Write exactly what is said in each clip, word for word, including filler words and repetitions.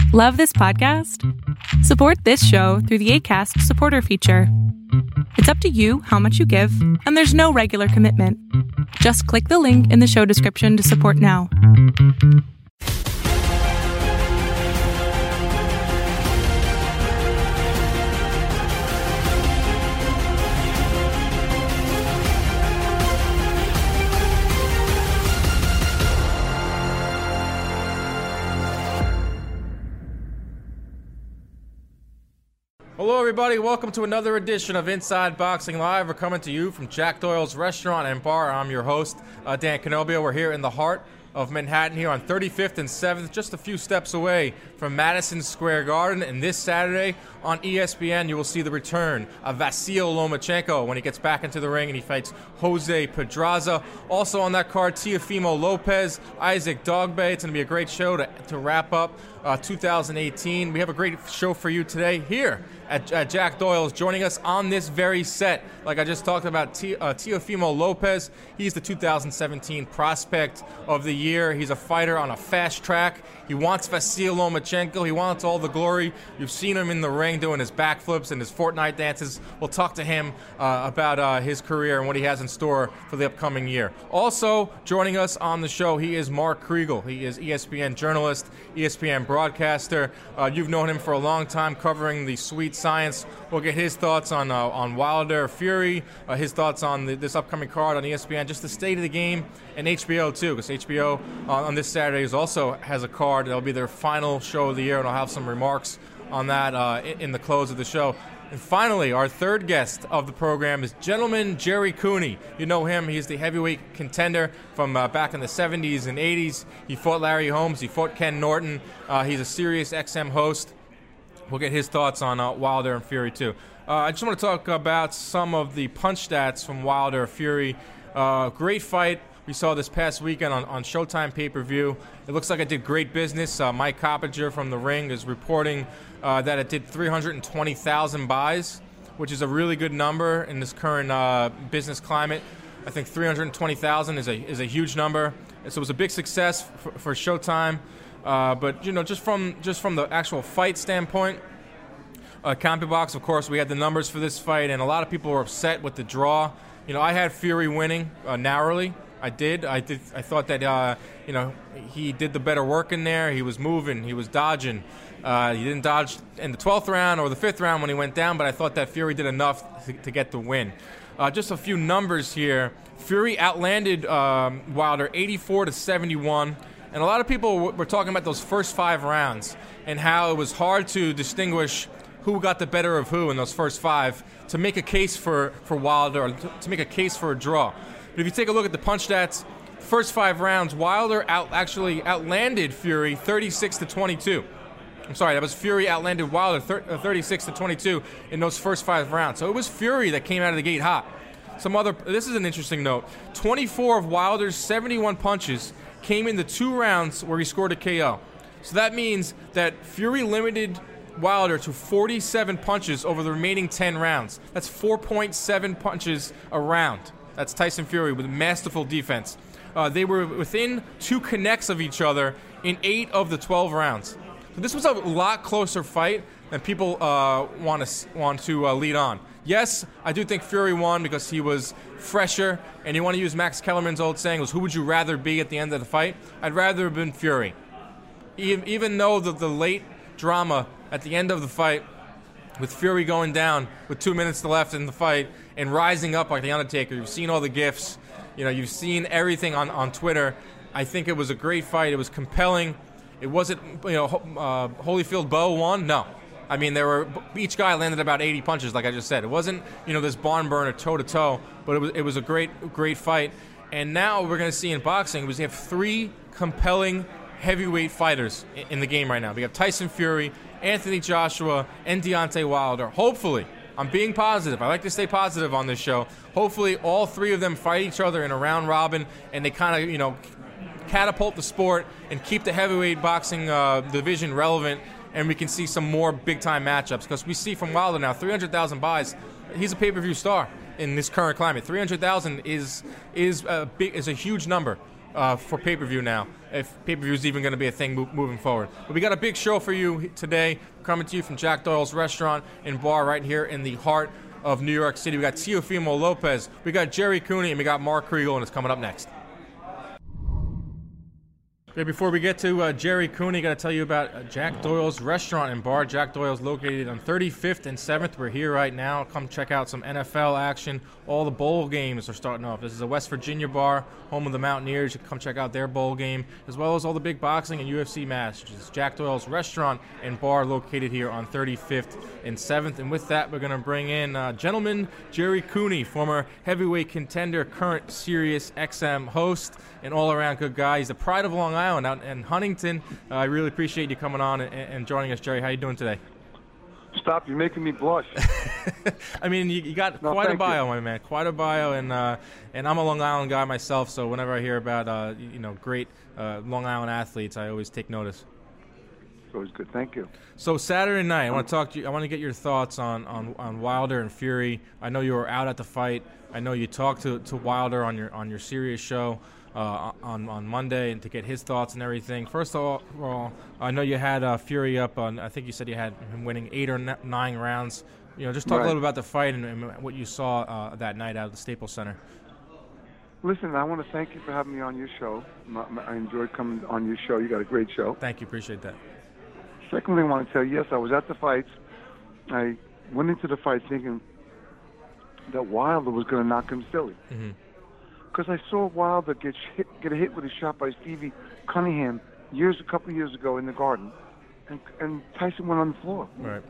Love this podcast? Support this show through the Acast supporter feature. It's up to you how much you give, and there's no regular commitment. Just click the link in the show description to support now. Hello everybody, welcome to another edition of Inside Boxing Live. We're coming to you from Jack Doyle's Restaurant and Bar. I'm your host, uh, Dan Canobio. We're here in the heart of Manhattan here on thirty-fifth and seventh, just a few steps away from Madison Square Garden. And this Saturday on E S P N, you will see the return of Vasyl Lomachenko when he gets back into the ring and he fights Jose Pedraza. Also on that card, Teofimo Lopez, Isaac Dogboe. It's going to be a great show to, to wrap up uh, two thousand eighteen. We have a great show for you today here at, at Jack Doyle's. Joining us on this very set, like I just talked about, T, uh, Teofimo Lopez. He's the two thousand seventeen Prospect of the Year. He's a fighter on a fast track. He wants Vasyl Lomachenko. He wants all the glory. You've seen him in the ring doing his backflips and his Fortnite dances. We'll talk to him uh, about uh, his career and what he has in store for the upcoming year. Also joining us on the show, he is Mark Kriegel. He is E S P N journalist, E S P N broadcaster. Uh, you've known him for a long time covering the sweet science. We'll get his thoughts on uh, on Wilder Fury, uh, his thoughts on the, this upcoming card on E S P N, just the state of the game, and H B O too, because H B O uh, on this Saturday is also has a card. That'll be their final show of the year, and I'll have some remarks on that uh, in, in the close of the show. And finally, our third guest of the program is gentleman Gerry Cooney. You know him. He's the heavyweight contender from uh, back in the seventies and eighties. He fought Larry Holmes. He fought Ken Norton. Uh, he's a Sirius X M host. We'll get his thoughts on uh, Wilder and Fury, too. Uh, I just want to talk about some of the punch stats from Wilder Fury. Uh, great fight we saw this past weekend on, on Showtime pay-per-view. It looks like it did great business. Uh, Mike Coppinger from The Ring is reporting uh, that it did three hundred twenty thousand buys, which is a really good number in this current uh, business climate. I think three hundred twenty thousand is a is a huge number. So it was a big success for, for Showtime. Uh, but you know, just from just from the actual fight standpoint, uh, CompuBox, of course, we had the numbers for this fight, and a lot of people were upset with the draw. You know, I had Fury winning uh, narrowly. I did. I did. I thought that uh, you know he did the better work in there. He was moving. He was dodging. Uh, he didn't dodge in the twelfth round or the fifth round when he went down, but I thought that Fury did enough to, to get the win. Uh, just a few numbers here. Fury outlanded um, Wilder eighty-four to seventy-one. And a lot of people were talking about those first five rounds and how it was hard to distinguish who got the better of who in those first five to make a case for, for Wilder, or to make a case for a draw. But if you take a look at the punch stats, first five rounds, Wilder out, actually outlanded Fury thirty-six to twenty-two. I'm sorry, that was Fury outlanded Wilder thirty-six to twenty-two in those first five rounds. So it was Fury that came out of the gate hot. Some other, this is an interesting note. twenty-four of Wilder's seventy-one punches came in the two rounds where he scored a K O. So that means that Fury limited Wilder to forty-seven punches over the remaining ten rounds. That's four point seven punches a round. That's Tyson Fury with masterful defense. Uh, they were within two connects of each other in eight of the twelve rounds. So this was a lot closer fight than people uh, want to want to uh, lead on. Yes, I do think Fury won because he was fresher, and you want to use Max Kellerman's old saying was, who would you rather be at the end of the fight? I'd rather have been Fury. Even, even though the, the late drama at the end of the fight, with Fury going down with two minutes left in the fight and rising up like The Undertaker, you've seen all the GIFs, you know, you've seen everything on, on Twitter. I think it was a great fight. It was compelling. It wasn't, you know, uh, Holyfield Bowe won? No. I mean, there were each guy landed about eighty punches, like I just said. It wasn't, you know, this barn burner toe to toe, but it was it was a great great fight. And now we're going to see in boxing, we have three compelling heavyweight fighters in the game right now. We have Tyson Fury, Anthony Joshua, and Deontay Wilder. Hopefully, I'm being positive. I like to stay positive on this show. Hopefully, all three of them fight each other in a round robin, and they kind of, you know, catapult the sport and keep the heavyweight boxing uh, division relevant. And we can see some more big-time matchups, because we see from Wilder now three hundred thousand buys. He's a pay-per-view star in this current climate. three hundred thousand is is a big is a huge number. uh, for pay-per-view now, if pay-per-view is even going to be a thing mo- moving forward. But we got a big show for you today, coming to you from Jack Doyle's Restaurant and Bar right here in the heart of New York City. We got Teofimo Lopez, we got Jerry Cooney, and we got Mark Kriegel, and it's coming up next. Okay, before we get to uh, Jerry Cooney, got to tell you about uh, Jack Doyle's Restaurant and Bar. Jack Doyle's located on thirty-fifth and seventh. We're here right now. Come check out some N F L action. All the bowl games are starting off. This is a West Virginia bar, home of the Mountaineers. You can come check out their bowl game, as well as all the big boxing and U F C matches. Jack Doyle's Restaurant and Bar located here on thirty-fifth and seventh. And with that, we're going to bring in uh, gentleman Jerry Cooney, former heavyweight contender, current Sirius X M host, and all-around good guy. He's the pride of Long Island out in Huntington. Uh, I really appreciate you coming on and, and joining us, Jerry. How you doing today? Stop, you're making me blush. I mean, you, you got no, quite a bio, you. my man. Quite a bio, and uh, and I'm a Long Island guy myself, so whenever I hear about uh, you know great uh, Long Island athletes, I always take notice. It's always good. Thank you. So Saturday night, I want to talk to you. I want to get your thoughts on, on, on Wilder and Fury. I know you were out at the fight. I know you talked to, to Wilder on your on your Sirius show uh, on on Monday, and to get his thoughts and everything. First of all, well, I know you had uh, Fury up on. I think you said you had him winning eight or nine rounds. You know, just talk right. a little about the fight and, and what you saw uh, that night out of the Staples Center. Listen, I want to thank you for having me on your show. I enjoyed coming on your show. You got a great show. Thank you. Appreciate that. Secondly, I want to tell you, yes, I was at the fights. I went into the fight thinking that Wilder was going to knock him silly. Because mm-hmm. I saw Wilder get hit, get a hit with a shot by Stevie Cunningham years, a couple of years ago in the Garden, and, and Tyson went on the floor. Right.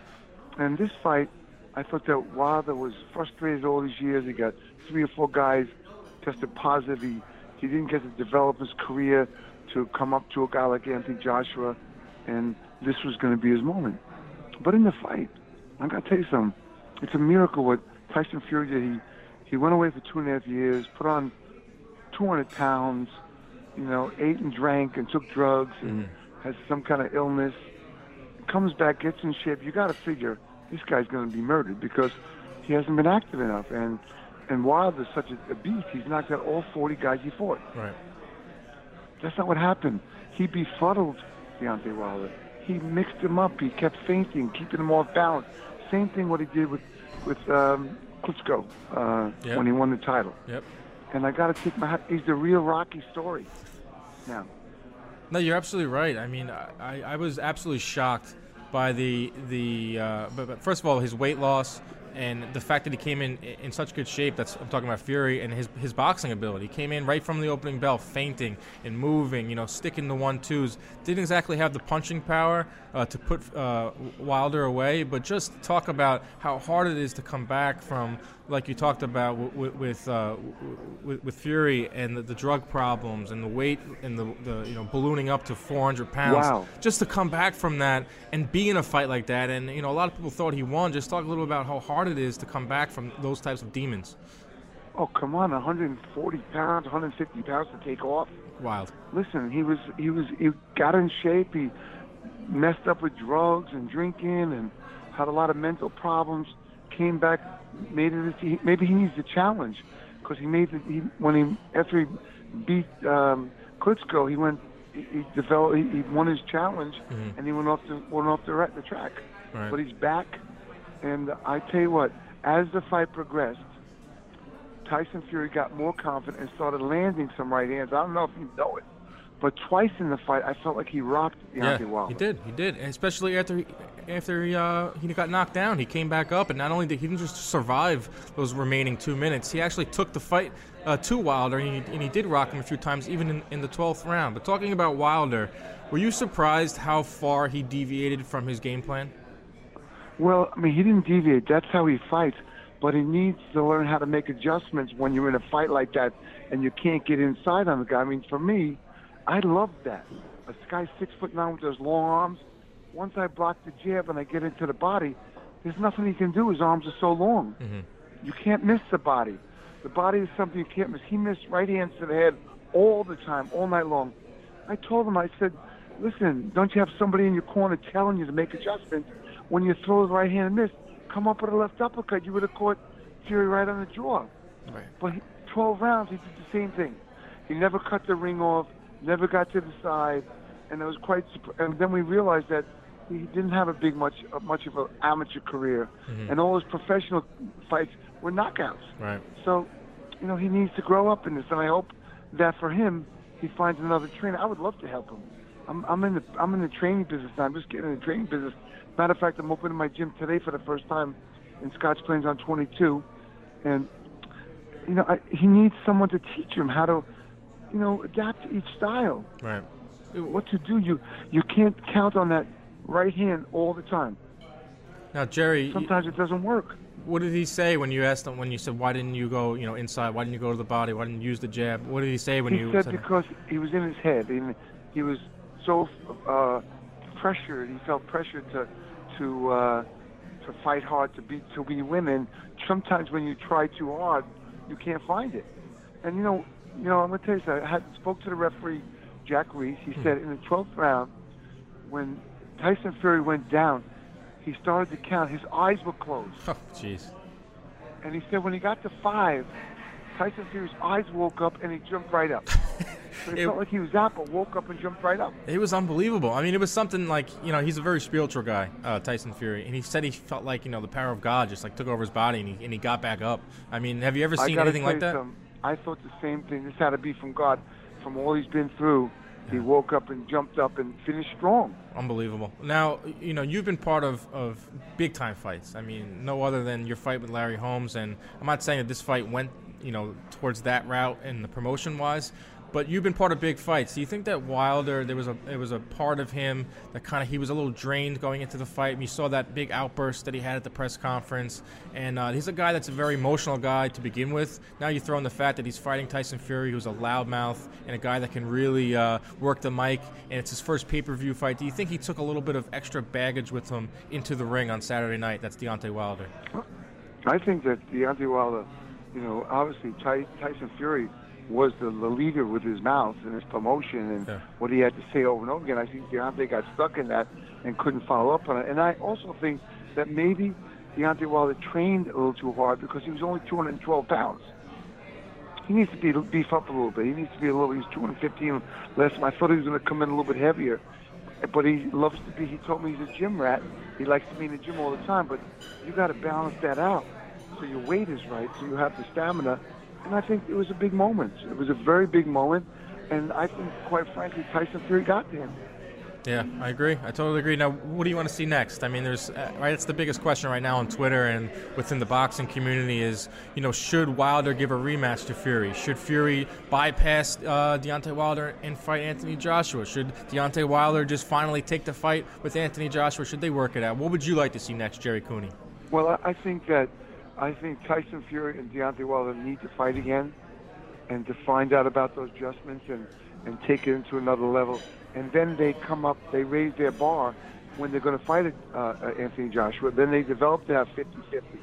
And this fight, I thought that Wilder was frustrated all these years. He got three or four guys tested positive. He, he didn't get to develop his career to come up to a guy like Anthony Joshua, and this was going to be his moment. But in the fight, I got to tell you something. It's a miracle what Tyson Fury did. He, he went away for two and a half years, put on two hundred pounds, you know, ate and drank and took drugs and mm. has some kind of illness. Comes back, gets in shape. You got to figure this guy's going to be murdered because he hasn't been active enough. And and Wilder's such a, a beast. He's knocked out all forty guys he fought. Right. That's not what happened. He befuddled Deontay Wilder. He mixed him up. He kept feinting, keeping him off balance. Same thing what he did with with um, Klitschko uh, yep. when he won the title. Yep. And I got to take my hat. He's the real Rocky story now. No, you're absolutely right. I mean, I, I was absolutely shocked by the the. Uh, but, but first of all, his weight loss and the fact that he came in in such good shape. That's I'm talking about Fury and his his boxing ability. He came in right from the opening bell, feinting and moving. You know, sticking the one twos. Didn't exactly have the punching power uh, to put uh, Wilder away, but just talk about how hard it is to come back from, like you talked about with with, uh, with, with Fury and the, the drug problems and the weight and the, the you know ballooning up to four hundred pounds. Wow. Just to come back from that and be in a fight like that. And you know, a lot of people thought he won. Just talk a little about how hard it is to come back from those types of demons. Oh, come on, one hundred forty pounds, one hundred fifty pounds to take off. Wild. Listen, he was he was he got in shape. He messed up with drugs and drinking and had a lot of mental problems. Came back, made it. Maybe he needs a challenge because he made it. He, when he after he beat um, Klitschko, he went. He, he developed. He, he won his challenge, mm-hmm. and he went off the went off the, the track. Right. But he's back, and I tell you what. As the fight progressed, Tyson Fury got more confident and started landing some right hands. I don't know if you know it, but twice in the fight, I felt like he rocked Deontay yeah, Wilder. he did. He did, and especially after he, after he, uh, he got knocked down, he came back up, and not only did he didn't just survive those remaining two minutes, he actually took the fight uh, to Wilder, and he, and he did rock him a few times, even in, in the twelfth round. But talking about Wilder, were you surprised how far he deviated from his game plan? Well, I mean, he didn't deviate. That's how he fights. But he needs to learn how to make adjustments when you're in a fight like that and you can't get inside on the guy. I mean, for me, I love that. A guy six foot nine with those long arms. Once I block the jab and I get into the body, there's nothing he can do. His arms are so long. Mm-hmm. You can't miss the body. The body is something you can't miss. He missed right hands to the head all the time, all night long. I told him, I said, listen, don't you have somebody in your corner telling you to make adjustments? When you throw the right hand and miss, come up with a left uppercut. You would have caught Fury right on the jaw. Right. But he, twelve rounds, he did the same thing. He never cut the ring off, never got to the side, and it was quite. And then we realized that he didn't have a big much uh, much of an amateur career, mm-hmm. and all his professional fights were knockouts. Right. So, you know, he needs to grow up in this, and I hope that for him, he finds another trainer. I would love to help him. I'm, I'm in the I'm in the training business now. I'm just getting in the training business. Matter of fact, I'm opening my gym today for the first time in Scotch Plains on twenty-two, and you know, I, he needs someone to teach him how to, you know, adapt to each style. Right. What to do? You you can't count on that right hand all the time. Now, Jerry, sometimes it doesn't work. What did he say when you asked him? When you said, "Why didn't you go, you know, inside? Why didn't you go to the body? Why didn't you use the jab?" What did he say when he you said? said Because he was in his head, and he was so uh, pressured. He felt pressured to to uh, to fight hard, to be to be winning. Sometimes when you try too hard, you can't find it. And you know, you know, I'm gonna tell you something. I had, spoke to the referee, Jack Reese. He hmm. said in the twelfth round, when Tyson Fury went down, he started to count. His eyes were closed. Oh, jeez. And he said when he got to five, Tyson Fury's eyes woke up and he jumped right up. So it, it felt like he was out, but woke up and jumped right up. It was unbelievable. I mean, it was something like, you know, he's a very spiritual guy, uh, Tyson Fury, and he said he felt like, you know, the power of God just like took over his body, and he and he got back up. I mean, have you ever seen anything like that? Some, I thought the same thing. This had to be from God, from all he's been through. He woke up and jumped up and finished strong. Unbelievable. Now, you know, you've been part of, of big-time fights. I mean, no other than your fight with Larry Holmes. And I'm not saying that this fight went, you know, towards that route in the promotion-wise, but you've been part of big fights. Do you think that Wilder, there was a there was a part of him that kind of, he was a little drained going into the fight? And you saw that big outburst that he had at the press conference. And uh, he's a guy that's a very emotional guy to begin with. Now you throw in the fact that he's fighting Tyson Fury, who's a loudmouth, and a guy that can really uh, work the mic, and it's his first pay-per-view fight. Do you think he took a little bit of extra baggage with him into the ring on Saturday night? That's Deontay Wilder. I think that Deontay Wilder, you know, obviously Ty- Tyson Fury was the, the leader with his mouth and his promotion and yeah. what he had to say over and over again. I think Deontay got stuck in that and couldn't follow up on it. And I also think that maybe Deontay Wilder trained a little too hard because he was only two hundred twelve pounds. He needs to be beef up a little bit. He needs to be a little. He's two hundred fifteen less. I thought he was going to come in a little bit heavier, but he loves to be. He told me he's a gym rat. He likes to be in the gym all the time. But you got to balance that out so your weight is right, so you have the stamina. And I think it was a big moment. It was a very big moment, and I think, quite frankly, Tyson Fury got to him. Yeah, I agree. I totally agree. Now, what do you want to see next? I mean, there's uh, right. It's the biggest question right now on Twitter and within the boxing community is, you know, should Wilder give a rematch to Fury? Should Fury bypass uh, Deontay Wilder and fight Anthony Joshua? Should Deontay Wilder just finally take the fight with Anthony Joshua? Should they work it out? What would you like to see next, Jerry Cooney? Well, I think that I think Tyson Fury and Deontay Wilder need to fight again, and to find out about those adjustments and, and take it into another level. And then they come up, they raise their bar when they're going to fight uh, Anthony Joshua. Then they develop to have fifty-fifty.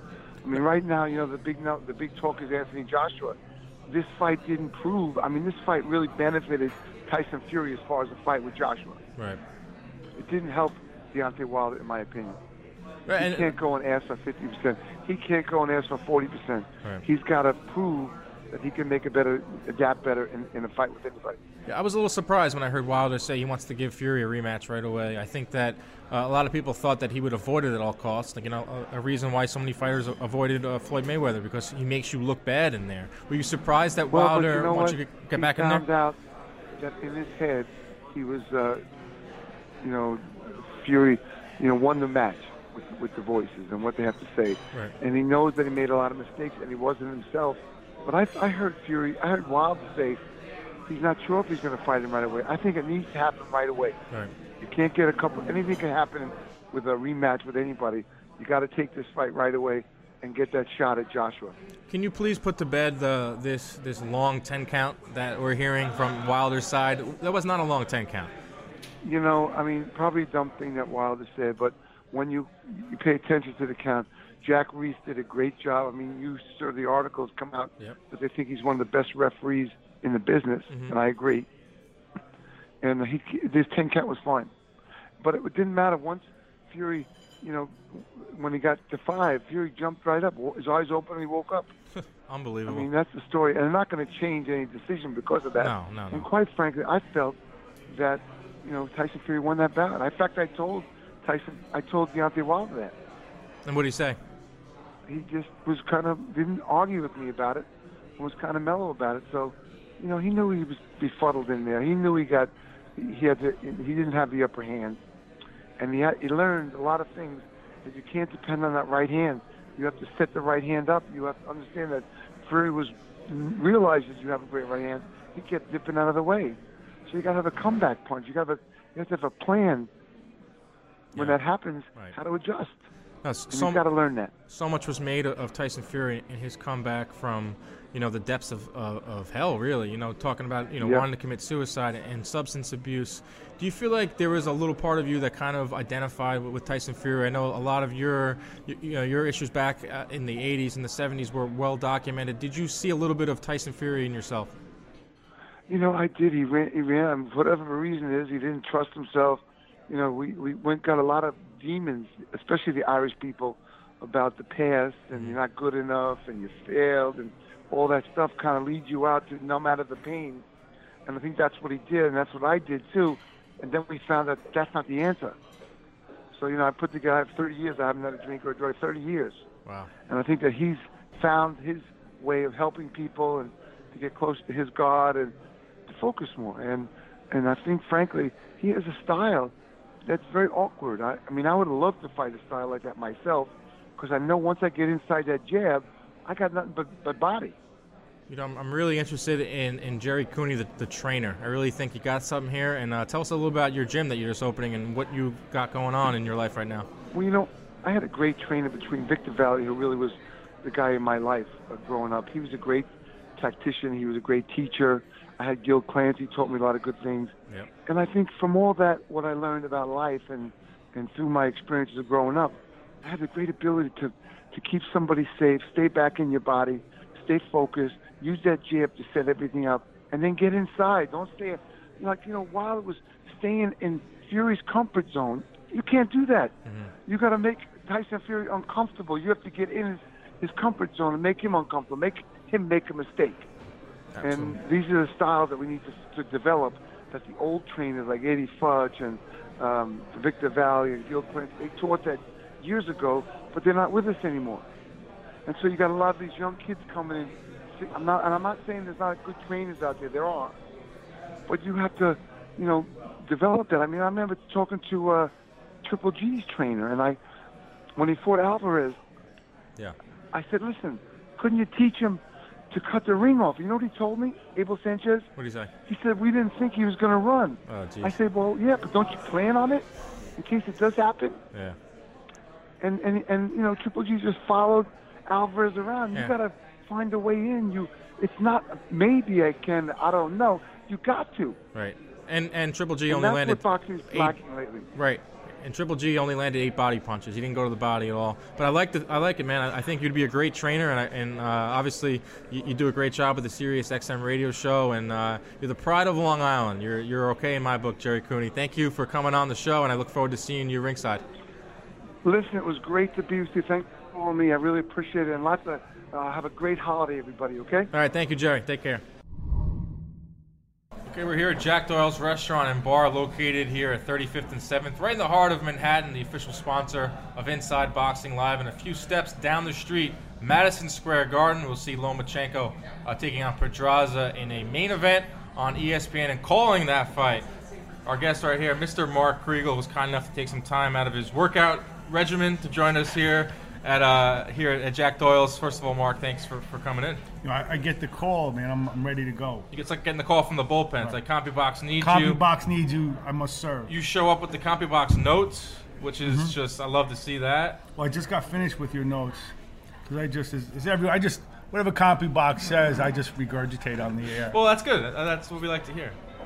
I mean, right now, you know, the big the big talk is Anthony Joshua. This fight didn't prove. I mean, this fight really benefited Tyson Fury as far as the fight with Joshua. Right. It didn't help Deontay Wilder, in my opinion. Right, he and, can't go and ask for fifty percent. He can't go and ask for forty percent. Right. He's got to prove that he can make a better, adapt better in, in a fight with anybody. Yeah, I was a little surprised when I heard Wilder say he wants to give Fury a rematch right away. I think that uh, a lot of people thought that he would avoid it at all costs. Like, you know, a, a reason why so many fighters avoided uh, Floyd Mayweather, because he makes you look bad in there. Were you surprised that well, Wilder you know wants what? you to get he back in there? He found out that in his head he was, uh, you know, Fury, you know, won the match with, with the voices and what they have to say. Right. And he knows that he made a lot of mistakes and he wasn't himself. But I, I heard Fury, I heard Wilder say he's not sure if he's going to fight him right away. I think it needs to happen right away. Right. You can't get a couple, anything can happen with a rematch with anybody. You got to take this fight right away and get that shot at Joshua. Can you please put to bed the this this long ten count that we're hearing from Wilder's side? That was not a long ten count. You know, I mean, probably a dumb thing that Wilder said, but when you, you pay attention to the count, Jack Reese did a great job. I mean, you saw the articles come out yep. that they think he's one of the best referees in the business, mm-hmm. and I agree. And he, this ten count was fine. But it didn't matter. Once Fury you know, when he got to five, Fury jumped right up. His eyes open and he woke up. Unbelievable. I mean, that's the story. And they're not going to change any decision because of that. No, no, no. And quite frankly, I felt that, you know, Tyson Fury won that bout. In fact, I told Tyson, I told Deontay Wilder that. And what did he say? He just was kind of, didn't argue with me about it, was kind of mellow about it. So, you know, he knew he was befuddled in there. He knew he got, he had to, he didn't have the upper hand. And he, had, he learned a lot of things that you can't depend on that right hand. You have to set the right hand up. You have to understand that Fury was realizes you have a great right hand. He kept dipping out of the way. So you got to have a comeback punch. You got to, you have to have a plan when Yeah. that happens, Right. how to adjust. No, And so, you've got to learn that. so much was made of, of Tyson Fury in his comeback from, you know, the depths of, of, of hell, really. You know, talking about, you know, Yeah. wanting to commit suicide and substance abuse. Do you feel like there was a little part of you that kind of identified with, with Tyson Fury? I know a lot of your, you, you know, your issues back uh, in the eighties and the seventies were well documented. Did you see a little bit of Tyson Fury in yourself? You know, I did. He ran, he ran, for whatever the reason is, he didn't trust himself. You know, we, we went got a lot of demons, especially the Irish people, about the past, and you're not good enough, and you failed, and all that stuff kind of leads you out to numb out of the pain. And I think that's what he did, and that's what I did too. And then we found that that's not the answer. So, you know, I put together thirty years, I haven't had a drink or a drug, thirty years. Wow. And I think that he's found his way of helping people and to get close to his God and to focus more. And and I think, frankly, he has a style that's very awkward. I, I mean, I would have loved to fight a style like that myself, because I know once I get inside that jab, I got nothing but, but body. You know, I'm, I'm really interested in, in Jerry Cooney, the, the trainer. I really think you got something here. And uh, tell us a little about your gym that you're just opening and what you got going on in your life right now. Well, you know, I had a great trainer between Victor Valley, who really was the guy in my life uh, growing up. He was a great tactician. He was a great teacher. I had Gil Clancy, taught me a lot of good things. Yep. And I think from all that, what I learned about life and, and through my experiences of growing up, I had a great ability to, to keep somebody safe, stay back in your body, stay focused, use that jab to set everything up, and then get inside. Don't stay, like, you know, while it was staying in Fury's comfort zone, you can't do that. Mm-hmm. You got to make Tyson Fury uncomfortable. You have to get in his, his comfort zone and make him uncomfortable, make him make a mistake. Absolutely. And these are the styles that we need to, to develop, that the old trainers like Eddie Fudge and um, Victor Valley and Gil Clancy, they taught that years ago, but they're not with us anymore. And so you got a lot of these young kids coming in. I'm not, and I'm not saying there's not good trainers out there. There are, but you have to, you know, develop that. I mean, I remember talking to uh, Triple G's trainer, and I, when he fought Alvarez, Yeah. I said, "Listen, couldn't you teach him to cut the ring off?" You know what he told me, Abel Sanchez? What do you say? He said, "We didn't think he was going to run." Oh, geez. I said, "Well, yeah, but don't you plan on it in case it does happen?" Yeah. And and and you know, Triple G just followed Alvarez around. Yeah. You got to find a way in. You, it's not maybe I can. I don't know. You got to. Right. And and Triple G And only that's landed what boxing's eight- lacking lately. Right. And Triple G only landed eight body punches. He didn't go to the body at all. But I like the, I like it, man. I, I think you'd be a great trainer, and I, and uh, obviously you, you do a great job with the Sirius X M radio show, and uh, you're the pride of Long Island. You're you're okay in my book, Jerry Cooney. Thank you for coming on the show, and I look forward to seeing you ringside. Listen, it was great to be with you. Thanks for calling me. I really appreciate it. And lots of uh, have a great holiday, everybody. Okay. All right, thank you, Jerry. Take care. Okay, we're here at Jack Doyle's Restaurant and Bar, located here at thirty-fifth and seventh, right in the heart of Manhattan, the official sponsor of Inside Boxing Live. And a few steps down the street, Madison Square Garden, we'll see Lomachenko uh, taking on Pedraza in a main event on E S P N. And calling that fight, our guest right here, Mister Mark Kriegel, was kind enough to take some time out of his workout regimen to join us here at uh, here at Jack Doyle's. First of all, Mark, thanks for, for coming in. You know, I, I get the call, man. I'm, I'm ready to go. It's like getting the call from the bullpen. Right. It's like CompuBox needs Copy you. CompuBox needs you. I must serve. You show up with the CompuBox notes, which is mm-hmm. just, I love to see that. Well, I just got finished with your notes because I just is, is every I just whatever CompuBox says, I just regurgitate on the air. Well, that's good. That's what we like to hear.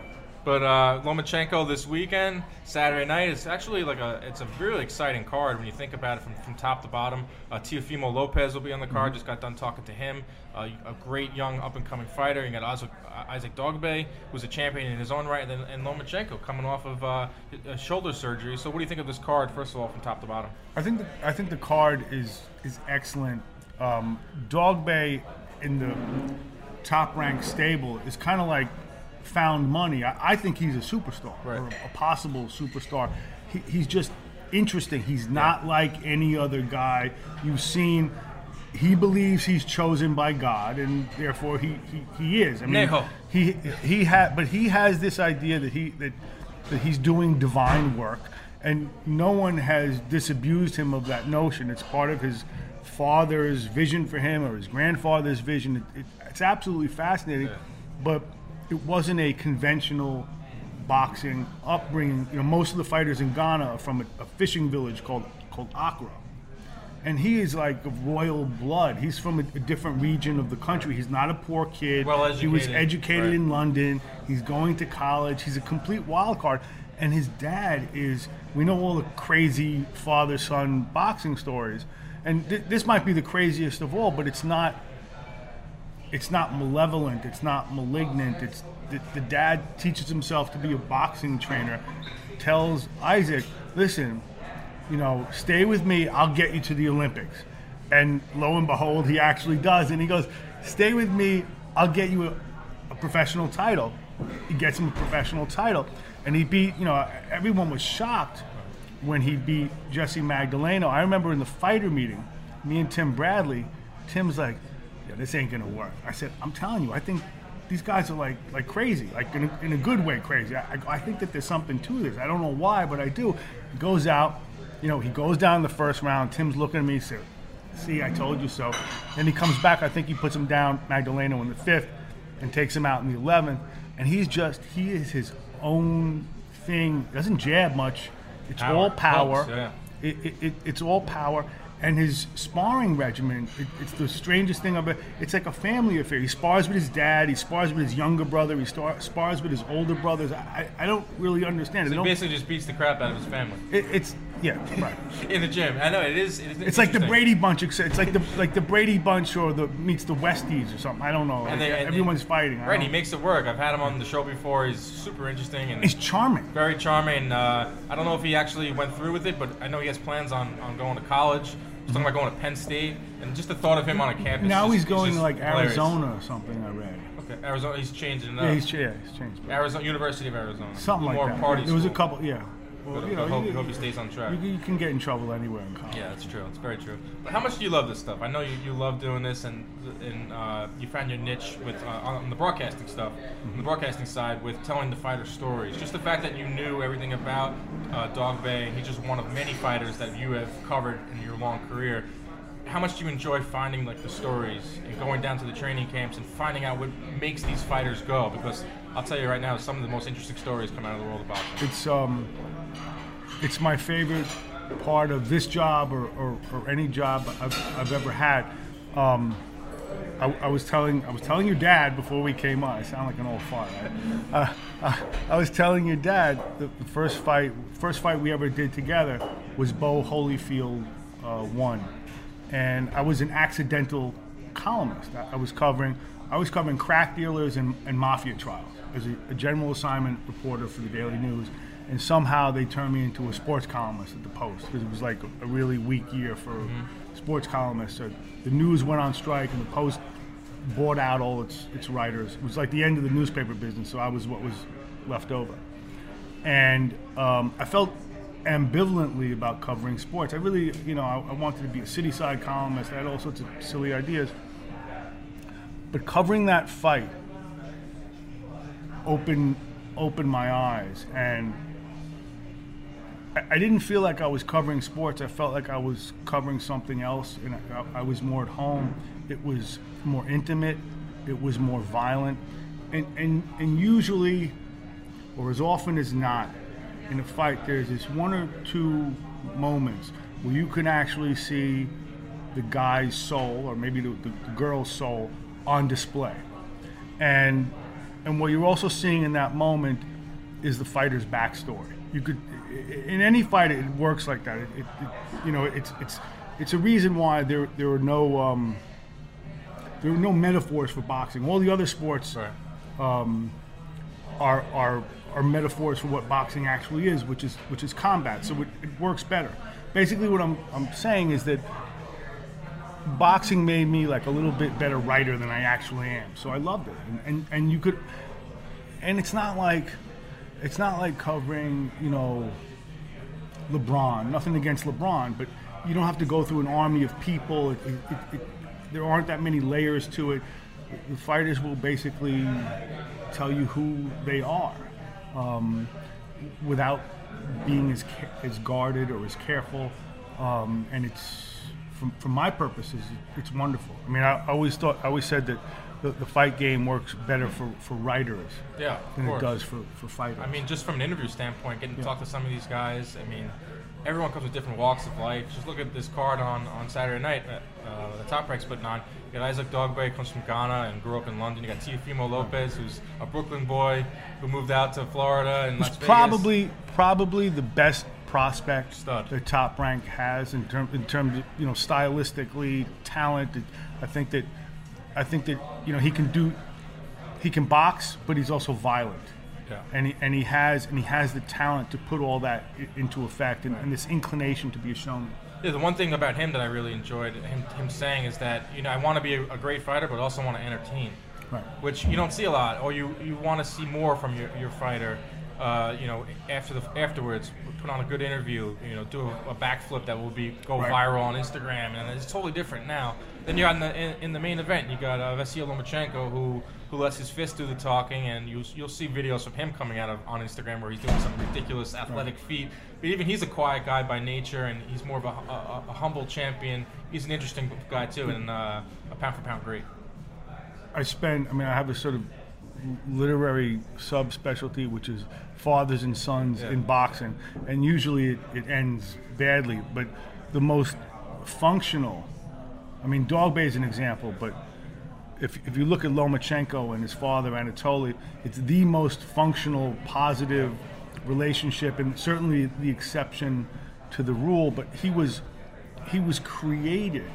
But uh, Lomachenko this weekend, Saturday night, is actually like a it's a really exciting card when you think about it from, from top to bottom. Uh, Teofimo Lopez will be on the card. Mm-hmm. Just got done talking to him. Uh, a great young up and coming fighter. You got Isaac, Isaac Dogbe, who's a champion in his own right, and then and Lomachenko coming off of uh, a shoulder surgery. So what do you think of this card, first of all, from top to bottom? I think the, I think the card is is excellent. Um, Dogbe in the top ranked stable is kind of like found money. I, I think he's a superstar, right. or a possible superstar. He, he's just interesting. He's not yeah. like any other guy you've seen. He believes he's chosen by God, and therefore he, he, he is. I mean, Neho. he he had, but he has this idea that he that that he's doing divine work, and no one has disabused him of that notion. It's part of his father's vision for him, or his grandfather's vision. It, it, it's absolutely fascinating, yeah. but it wasn't a conventional boxing upbringing. You know, most of the fighters in Ghana are from a, a fishing village called called Accra, and he is like of royal blood. He's from a, a different region of the country. He's not a poor kid. Well educated. He was educated right. in London. He's going to college. He's a complete wild card. And his dad is. We know all the crazy father-son boxing stories, and th- this might be the craziest of all, but it's not. It's not malevolent. It's not malignant. It's the, the dad teaches himself to be a boxing trainer, tells Isaac, listen, you know, stay with me. I'll get you to the Olympics. And lo and behold, he actually does. And he goes, stay with me. I'll get you a, a professional title. He gets him a professional title. And he beat, you know, everyone was shocked when he beat Jesse Magdaleno. I remember in the fighter meeting, me and Tim Bradley, Tim's like, yeah, this ain't gonna work. I said, I'm telling you, I think these guys are like like crazy, like in a, in a good way crazy. I, I think that there's something to this. I don't know why, but I do. He goes out, you know, he goes down the first round. Tim's looking at me, said, see, I told you so. Then he comes back, I think he puts him down, Magdaleno, in the fifth, and takes him out in the eleventh. And he's just, he is his own thing. Doesn't jab much. It's power. all power. Helps, yeah. it, it, it, it's all power. And his sparring regimen, it, it's the strangest thing of it. It's like a family affair. He spars with his dad. He spars with his younger brother. He star, spars with his older brothers. I, I don't really understand. So it. he basically just beats the crap out of his family. It, it's yeah, right. In the gym. I know it is. It is it's like the Brady Bunch. It's like the like the Brady Bunch or the meets the Westies or something. I don't know. And they, and Everyone's they, fighting. Right. He makes it work. I've had him on the show before. He's super interesting and he's charming. Very charming. Uh, I don't know if he actually went through with it, but I know he has plans on, on going to college. He's talking about going to Penn State, and just the thought of him on a campus. Now just, he's going just to like hilarious. Arizona or something. I read. Okay, Arizona. He's changing it up. Yeah, he's, yeah, he's changed. Arizona, University of Arizona. Something like more that. Party there was a school. couple. Yeah. Well, But you know, I hope, you, hope he stays on track. You, you can get in trouble anywhere in college. Yeah, that's true. It's very true. But how much do you love this stuff? I know you, you love doing this, and and uh, you found your niche with uh, on the broadcasting stuff, mm-hmm. on the broadcasting side, with telling the fighter stories. Just the fact that you knew everything about uh, Dogbe, he's just one of many fighters that you have covered in your long career. How much do you enjoy finding like the stories and going down to the training camps and finding out what makes these fighters go? Because I'll tell you right now, some of the most interesting stories come out of the world of boxing. It's um, it's my favorite part of this job or, or, or any job I've, I've ever had. Um, I, I was telling I was telling your dad before we came on. I sound like an old fart. Right? Uh, uh, I was telling your dad the, the first fight first fight we ever did together was Bo Holyfield uh, won. And I was an accidental columnist. I, I was covering, I was covering crack dealers and, and mafia trials as a, a general assignment reporter for the Daily News, and somehow they turned me into a sports columnist at the Post because it was like a, a really weak year for mm-hmm. sports columnists. So the news went on strike, and the Post bought out all its its writers. It was like the end of the newspaper business, so I was what was left over, and um, I felt ambivalently about covering sports. I really, you know, I, I wanted to be a city side columnist. I had all sorts of silly ideas. But covering that fight opened, opened my eyes. And I, I didn't feel like I was covering sports. I felt like I was covering something else. And I, I was more at home. It was more intimate. It was more violent. And, and, and usually, or as often as not, in a fight, there's this one or two moments where you can actually see the guy's soul, or maybe the, the, the girl's soul, on display. And and what you're also seeing in that moment is the fighter's backstory. You could, in any fight, it works like that. It, it, it, you know, it's it's it's a reason why there there are no um, there are no metaphors for boxing. All the other sports Right. um, are are are metaphors for what boxing actually is, which is which is combat. So it, it works better. Basically, what I'm I'm saying is that boxing made me like a little bit better writer than I actually am. So I loved it, and and, and you could, and it's not like. It's not like covering, you know, LeBron. Nothing against LeBron, but you don't have to go through an army of people. It, it, it, it, there aren't that many layers to it. The fighters will basically tell you who they are, um, without being as as guarded or as careful. Um, and it's, from from my purposes, it's wonderful. I mean, I always thought, I always said that. The, the fight game works better for, for writers Yeah, than of it course. does for, for fighters. I mean, just from an interview standpoint, getting to Yeah. talk to some of these guys, I mean, everyone comes with different walks of life. Just look at this card on, on Saturday night, uh, the Top Rank's putting on. You got Isaac Dogboe, comes from Ghana and grew up in London. You got Teofimo Lopez, who's a Brooklyn boy who moved out to Florida and Las Who's Vegas. probably probably the best prospect Stud. that Top Rank has in terms in terms of, you know, stylistically, talent. I think that I think that you know he can do he can box, but he's also violent. Yeah. And he and he has and he has the talent to put all that i- into effect, and, and this inclination to be a showman. Yeah, the one thing about him that I really enjoyed him, him saying is that, you know, I want to be a, a great fighter, but also want to entertain. Right. Which you don't see a lot, or you, you want to see more from your, your fighter. Uh, you know, after the afterwards, put on a good interview. You know, do a, a backflip that will be go Right. viral on Instagram, and it's totally different now. Then you're in the in, in the main event. You got uh, Vasyl Lomachenko, who who lets his fist do the talking, and you you'll see videos from him coming out of on Instagram where he's doing some ridiculous athletic feat. But even he's a quiet guy by nature, and he's more of a, a, a humble champion. He's an interesting guy too, and uh, a pound for pound great. I spend, I mean, I have a sort of literary subspecialty, which is fathers and sons Yeah. in boxing. And usually it, it ends badly. But the most functional, I mean, Dogboe is an example, but if, if you look at Lomachenko and his father, Anatoly, it's the most functional, positive relationship, and certainly the exception to the rule. But he was, he was created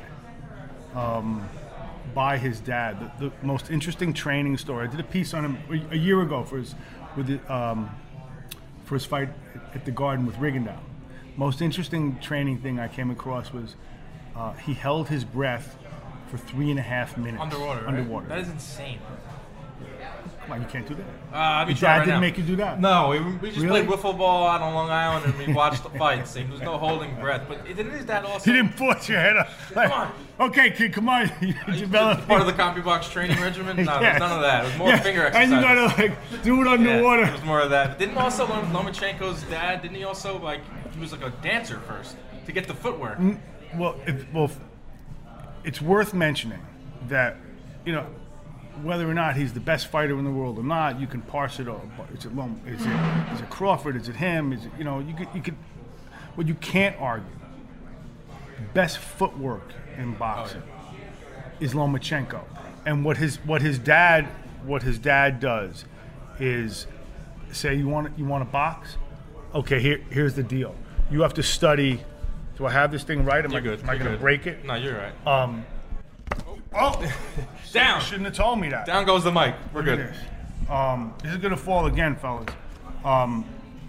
by his dad. The, the most interesting training story. I did a piece on him a, a year ago for his with the, um, for his fight at the Garden with Rigondeaux. Most interesting training thing I came across was uh, he held his breath for three and a half minutes Underwater, right? Underwater. That is insane. Come on, you can't do that. Uh, I'd be Your trying dad right didn't now. make you do that. No, we, we just Really? played wiffle ball out on Long Island and we watched the fights. There was no holding breath. But didn't his dad also? He didn't force your head up. Like, on. Okay, kid, come on. You He's developed- part of the CompuBox training regimen? No, there Yes. was none of that. It was more Yeah, finger and exercises. you gotta like do it Yeah, underwater. it was more of that. But didn't also Lom- Lomachenko's dad? Didn't he also like? He was like a dancer first to get the footwork. Well, it, well, it's worth mentioning that, you know, whether or not he's the best fighter in the world or not, you can parse it all. Is it Lom- is it is it Crawford? Is it him? Is it, you know, you could you could what you can't argue. Best footwork in boxing is Lomachenko, and what his what his dad what his dad does is say you want you want to box. Okay, here here's the deal. You have to study. Do I have this thing right? Am You're I, good. Am I You're going to good. break it? No, you're right. Um. Oh, Down. shouldn't have told me that. Down goes the mic. We're Look at good. this. Um, this is going to fall again, fellas. Um,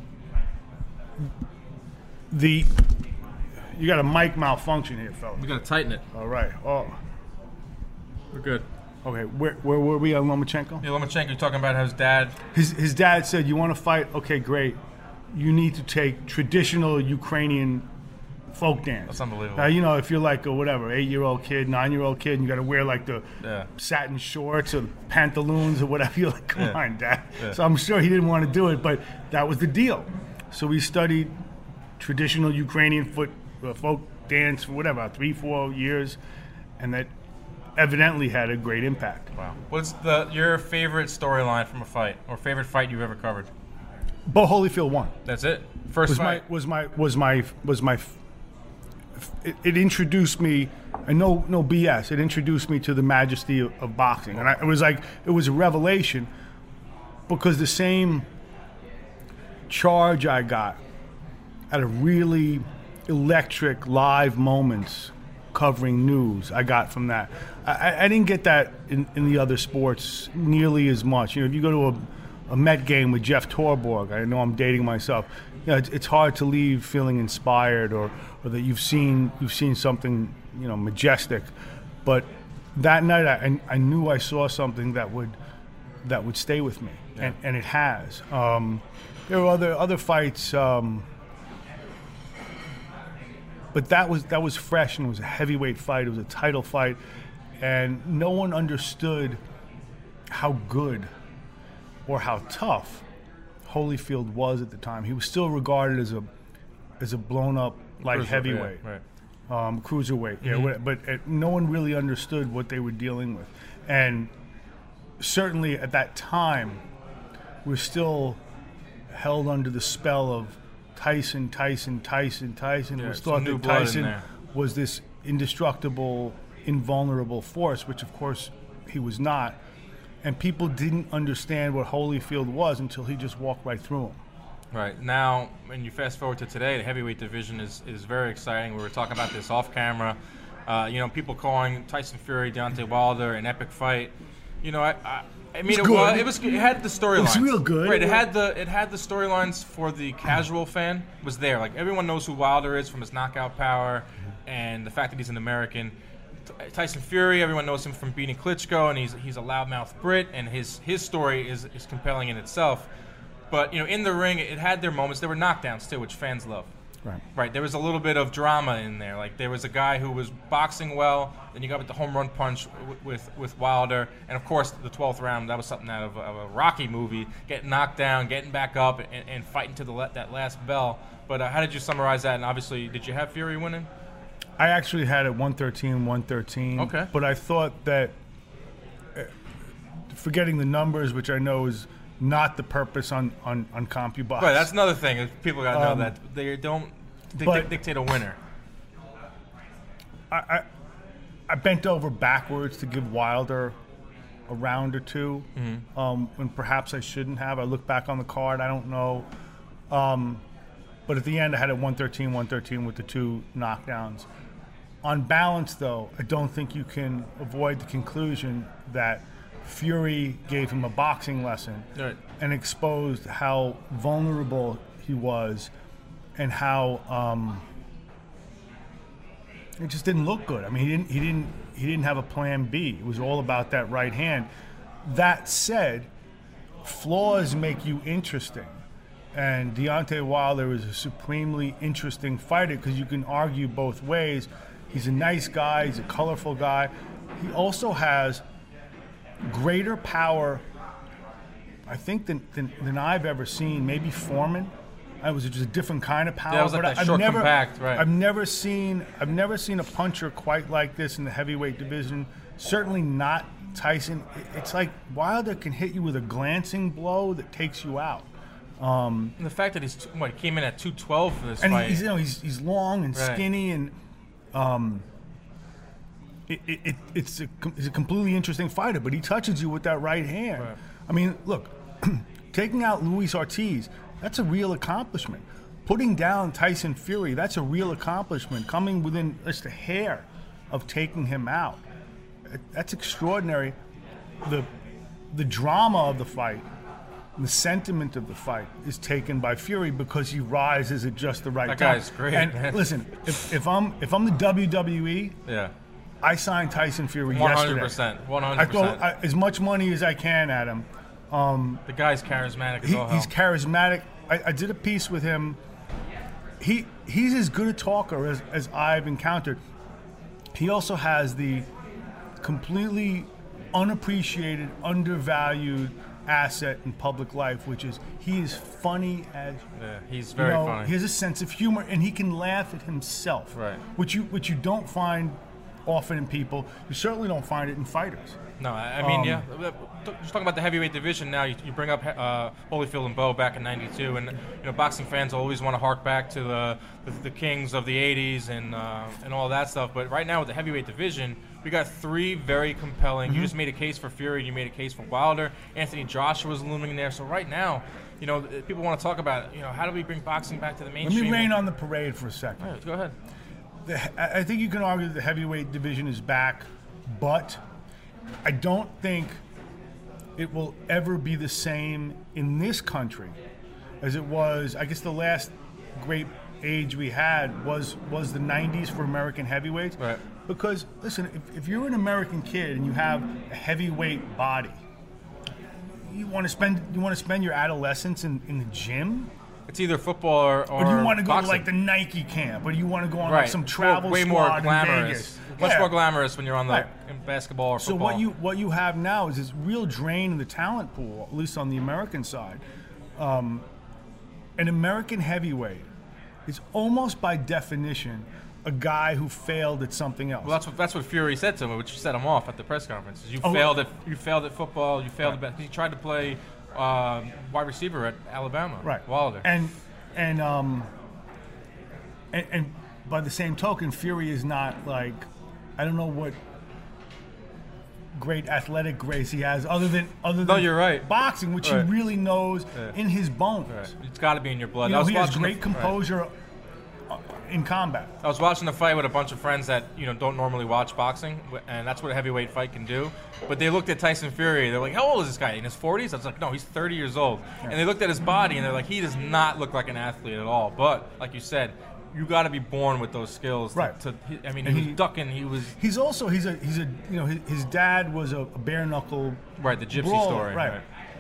the you got a mic malfunction here, fellas. We gotta tighten it. All right. Oh, We're good. okay. Where where were we on Lomachenko? Yeah, Lomachenko, you're talking about how his dad. His his dad said, "You want to fight? Okay, great. You need to take traditional Ukrainian folk dance. That's unbelievable. Now, you know, if you're like a whatever eight-year-old kid, nine-year-old kid, and you got to wear like the Yeah. satin shorts or pantaloons or whatever, you're like, come Yeah. on, Dad. Yeah. So I'm sure he didn't want to do it, but that was the deal. So we studied traditional Ukrainian foot uh, folk dance for whatever three, four years, and that evidently had a great impact. Wow. What's the your favorite storyline from a fight, or favorite fight you've ever covered? Bo Holyfield won. That's it. First was my fight. was my was my was my it, it introduced me, and no no B S, it introduced me to the majesty of, of boxing, and I, it was like it was a revelation, because the same charge I got out of really electric live moments covering news I got from that. I, I didn't get that in, in the other sports nearly as much. You know, if you go to a, a Met game with Jeff Torborg, I know I'm dating myself, you know, it's, it's hard to leave feeling inspired or, or that you've seen you've seen something, you know, majestic. But that night I, I knew I saw something that would that would stay with me, yeah. and, and it has. Um, there were other other fights, um, but that was that was fresh, and it was a heavyweight fight. It was a title fight, and no one understood how good or how tough Holyfield was at the time. He was still regarded as a as a blown up light heavyweight, yeah, right. um, cruiserweight. Mm-hmm. Yeah, but it, no one really understood what they were dealing with, and certainly at that time, we're still held under the spell of Tyson, Tyson, Tyson, Tyson. Yeah, it was thought new that blood in Tyson there. was this indestructible, invulnerable force, which of course he was not. And people didn't understand what Holyfield was until he just walked right through them. Right. Now, when you fast forward to today, the heavyweight division is, is very exciting. We were talking about this off camera. Uh, you know, people calling Tyson Fury, Deontay Wilder an epic fight. You know, I, I, I mean, It's it good. was, it was it had the storylines. It was real good. Right. It had the it had the storylines for the casual fan was there. Like everyone knows who Wilder is from his knockout power, and the fact that he's an American. Tyson Fury, everyone knows him from beating Klitschko, and he's he's a loudmouth Brit, and his his story is is compelling in itself. But you know, in the ring, it had their moments. There were knockdowns too, which fans love. Right. Right. There was a little bit of drama in there. Like there was a guy who was boxing well, then you got with the home run punch with with, with Wilder, and of course the twelfth round. That was something out of, of a Rocky movie, getting knocked down, getting back up, and, and fighting to the le- that last bell. But uh, how did you summarize that? And obviously, did you have Fury winning? I actually had it one thirteen, one thirteen. Okay. But I thought that, uh, forgetting the numbers, which I know is not the purpose on, on, on CompuBox. Right, that's another thing. People got to know Um, that they don't they but- dictate a winner. I, I I bent over backwards to give Wilder a round or two, Mm-hmm. um, when perhaps I shouldn't have. I look back on the card, I don't know. Um, but at the end, I had it one thirteen, one thirteen with the two knockdowns. On balance, though, I don't think you can avoid the conclusion that Fury gave him a boxing lesson Right. and exposed how vulnerable he was and how um, it just didn't look good. I mean, he didn't he didn't he didn't have a plan B. It was all about that right hand. That said, flaws make you interesting. And Deontay Wilder is a supremely interesting fighter because you can argue both ways. He's a nice guy. He's a colorful guy. He also has greater power, I think, than, than, than I've ever seen. Maybe Foreman. It was just a different kind of power. Yeah, it was like but that I've short, never, compact, right. I've never seen I've never seen a puncher quite like this in the heavyweight division. Certainly not Tyson. It's like Wilder can hit you with a glancing blow that takes you out. Um, And the fact that he's t- what he came in at two twelve for this and fight. he's you know he's he's long and Right. skinny and um, it, it, it it's a com- he's a completely interesting fighter. But he touches you with that right hand. Right. I mean, look, taking out Luis Ortiz, that's a real accomplishment. Putting down Tyson Fury, that's a real accomplishment. Coming within just a hair of taking him out, that's extraordinary. The the drama of the fight, the sentiment of the fight is taken by Fury because he rises at just the right That time. guy's great, And man. listen, if, if I'm if I'm the W W E, yeah, I signed Tyson Fury one yesterday. hundred percent, one I hundred throw percent. I, as much money as I can at him. The guy's charismatic as He, all hell. he's charismatic. I, I did a piece with him. He he's as good a talker as, as I've encountered. He also has the completely unappreciated, undervalued asset in public life, which is he is funny as yeah, he's you very know, funny. He has a sense of humor, and he can laugh at himself, Right. Which you which you don't find often in people. You certainly don't find it in fighters. No, I I mean, Um, yeah. Just talking about the heavyweight division now, you, you bring up uh, Holyfield and Bowe back in ninety-two, and you know, boxing fans always want to hark back to the the, the kings of the eighties and uh, and all that stuff. But right now with the heavyweight division, we got three very compelling. Mm-hmm. You just made a case for Fury, and you made a case for Wilder. Anthony Joshua was looming there. So right now, you know, people want to talk about, you know, how do we bring boxing back to the Let mainstream? me rain on the parade for a second. All right, go ahead. The, I think you can argue that the heavyweight division is back, but I don't think it will ever be the same in this country as it was. I guess the last great age we had was was the nineties for American heavyweights. Right. Because, listen, if, if you're an American kid and you have a heavyweight body, you want to spend you want to spend your adolescence in, in the gym? It's either football or, or Or do you want to go boxing. to like the Nike camp? Or do you want to go on right. like some travel way squad more in glamorous. Vegas? Much Yeah. more glamorous when you're on the Right. in basketball or So football. what you what you have now is this real drain in the talent pool, at least on the American side. Um, an American heavyweight is almost by definition a guy who failed at something else. Well, that's what that's what Fury said to him, which set him off at the press conference. You Oh, failed right. at you failed at football. You failed Right. at he tried to play um, wide receiver at Alabama. Right. Wilder. And and um and, and by the same token, Fury is not like, I don't know what great athletic grace he has other than other than No, you're right. boxing, which Right. he really knows Yeah. in his bones. Right. It's got to be in your blood. You I know, was he has watching great the, composure uh in combat. Right. I was watching the fight with a bunch of friends that you know don't normally watch boxing, wh- and that's what a heavyweight fight can do. But they looked at Tyson Fury. They're like, "How old is this guy? In his forties?" I was like, "No, he's thirty years old." And they looked at his body, and they're like, "He does not look like an athlete at all." But like you said, you got to be born with those skills. to- Right. To, he, I mean, And he, he- was ducking. He was He's also he's a he's a you know his, his dad was a, a bare knuckle right. The gypsy brawler, story. right.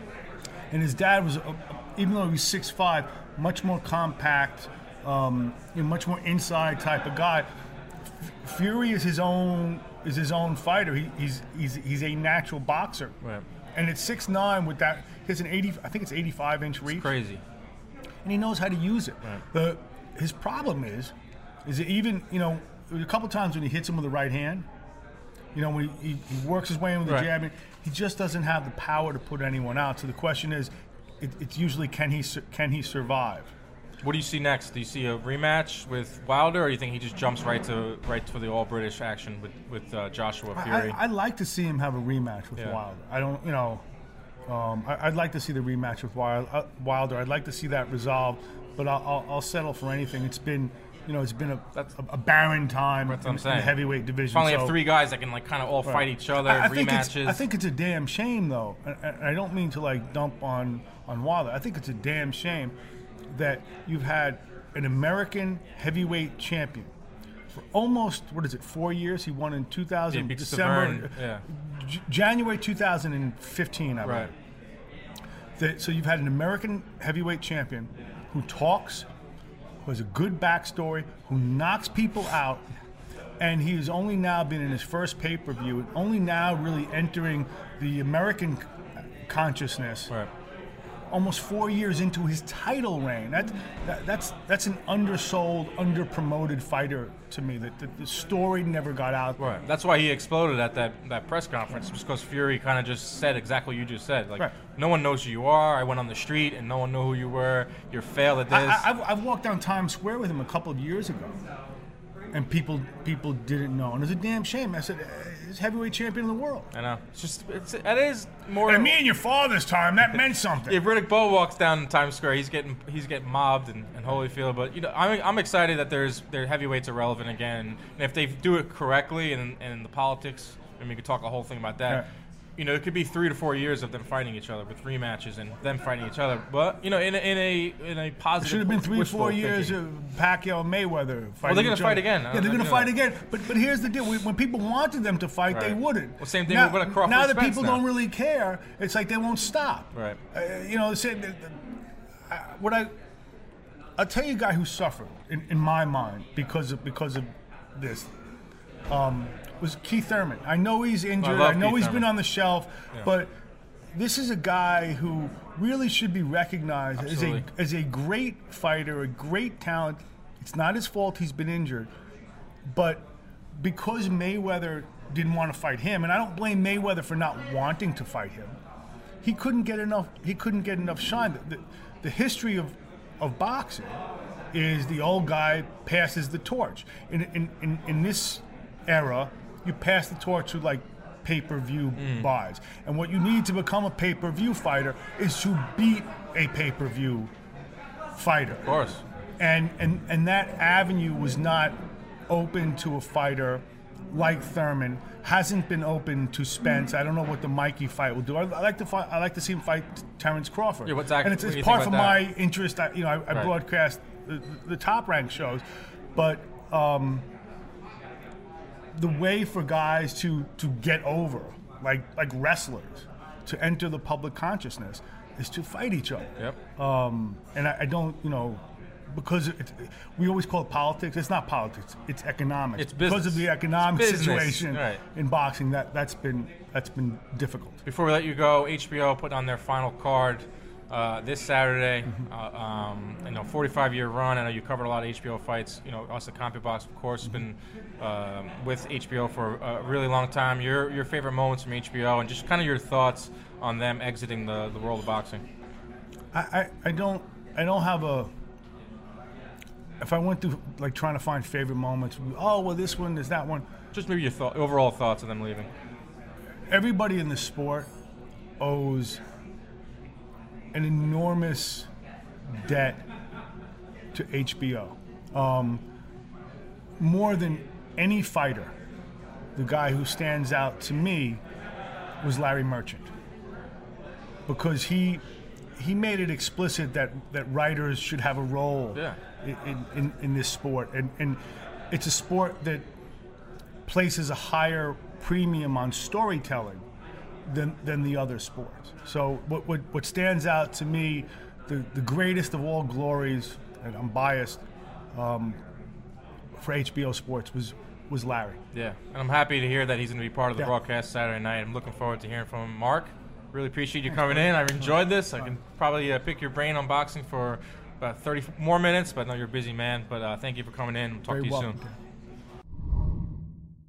and his dad was, a, even though he was six five, much more compact, um, you know, much more inside type of guy. F- Fury is his own is his own fighter. He, he's he's he's a natural boxer, Right. and at six nine with that, he has an eighty, I think it's eighty-five inch reach, Crazy. and he knows how to use it. Right. The his problem is, is that even you know a couple times when he hits him with the right hand, you know when he, he, he works his way in with the Right. jab, he just doesn't have the power to put anyone out. So the question is, it, it's usually can he sur- can he survive? What do you see next? Do you see a rematch with Wilder, or do you think he just jumps right to right for the all British action with with uh, Joshua I, Fury? I, I'd like to see him have a rematch with Yeah. Wilder. I don't, you know, um, I, I'd like to see the rematch with Wild, uh, Wilder. I'd like to see that resolved, but I'll, I'll, I'll settle for anything. It's been, you know, it's been a, That's- a, a barren time That's what in, I'm in saying. the heavyweight division. Finally, so, have three guys that can like kind of all Right. fight each other, I, I think it's, rematches. I think it's a damn shame, though, and, and I don't mean to like dump on on Wilder. I think it's a damn shame that you've had an American heavyweight champion for almost, what is it, four years? He won in two thousand, Yeah, beat December, Severn, yeah. J- January two thousand fifteen, I believe. right. That, so you've had an American heavyweight champion who talks, who has a good backstory, who knocks people out, and he's only now been in his first pay-per-view, and only now really entering the American c- consciousness. Right. Almost four years into his title reign. That, that that's that's an undersold, underpromoted fighter to me. That, that the story never got out there. Right. That's why he exploded at that, that press conference, because Fury kind of just said exactly what you just said. Like, Right. no one knows who you are. I went on the street and no one knew who you were. You're failed at this. I, I, I've, I've walked down Times Square with him a couple of years ago, and people people didn't know, and it's a damn shame. I said, uh, he's heavyweight champion of the world. I know. It's just, it's, it is more. And me and your father's time, that meant something. If Riddick Bowe walks down Times Square, he's getting he's getting mobbed in, in Holyfield. But you know, I'm I'm excited that there's their heavyweights are relevant again, and if they do it correctly and and the politics, I mean, we could talk a whole thing about that. Right. You know, it could be three to four years of them fighting each other with rematches and them fighting each other. But you know, in a, in a in a It positive. should have been three or wishful four years thinking. of Pacquiao and Mayweather fighting. they're gonna each fight other. again. Yeah, I- they're I going to know fight that. again. But but here's the deal: We- when people wanted them to fight, they Right. wouldn't. Well, same thing now, with Crawford Now that Spence people now. don't really care, it's like they won't stop. Right. Uh, you know, say, the, the, I, what I I'll tell you a guy who suffered in, in my mind because of because of this. Um, was Keith Thurman. I know he's injured. love I know Keith he's Thurman. been on the shelf, Yeah. but this is a guy who really should be recognized as a Absolutely. as a great fighter, a great talent. It's not his fault he's been injured, but because Mayweather didn't want to fight him, and I don't blame Mayweather for not wanting to fight him, he couldn't get enough. He couldn't get enough shine. The, the, the history of of boxing is the old guy passes the torch. In in in, in this era, you pass the torch to like pay-per-view buys. And what you need to become a pay-per-view fighter is to beat a pay-per-view fighter. Of course. And, and, and that avenue was not open to a fighter like Thurman, hasn't been open to Spence. I don't know what the Mikey fight will do. I, I like to fight, I like to see him fight Terrence Crawford. Yeah, what's that, and it's, what do it's you part think of about my that? interest. I, you know, I, I Right. broadcast the, the top ranked shows, but um, the way for guys to to get over, like like wrestlers, to enter the public consciousness, is to fight each other. Yep. Um, and I, I don't, you know, because it's, we always call it politics. It's not politics. It's economics. It's because of business. the economic It's business. situation Right. in boxing. That that's been that's been difficult. Before we let you go, H B O put on their final card uh, this Saturday. Mm-hmm. Uh, um, you know, forty-five year run. I know you covered a lot of H B O fights. You know, us at CompuBox, of course, has been um, with H B O for a really long time. Your your favorite moments from H B O, and just kind of your thoughts on them exiting the, the world of boxing. I, I, I don't I don't have a. If I went through like trying to find favorite moments, oh well, this one, there's that one. Just maybe your thought, overall thoughts of them leaving. Everybody in the sport owes an enormous debt to H B O. Um, more than any fighter, the guy who stands out to me was Larry Merchant, because he he made it explicit that, that writers should have a role Yeah. in, in, in this sport. And, and it's a sport that places a higher premium on storytelling than, than the other sports. So what, what, what stands out to me, the, the greatest of all glories, and I'm biased, um, for H B O Sports was, was Larry. Yeah, and I'm happy to hear that he's going to be part of the Yeah. broadcast Saturday night. I'm looking forward to hearing from him. Mark, really appreciate you coming in. I've enjoyed this. I can probably uh, pick your brain on boxing for about thirty more minutes, but I know you're a busy man. But uh, thank you for coming in. We'll talk Very to you welcome. soon.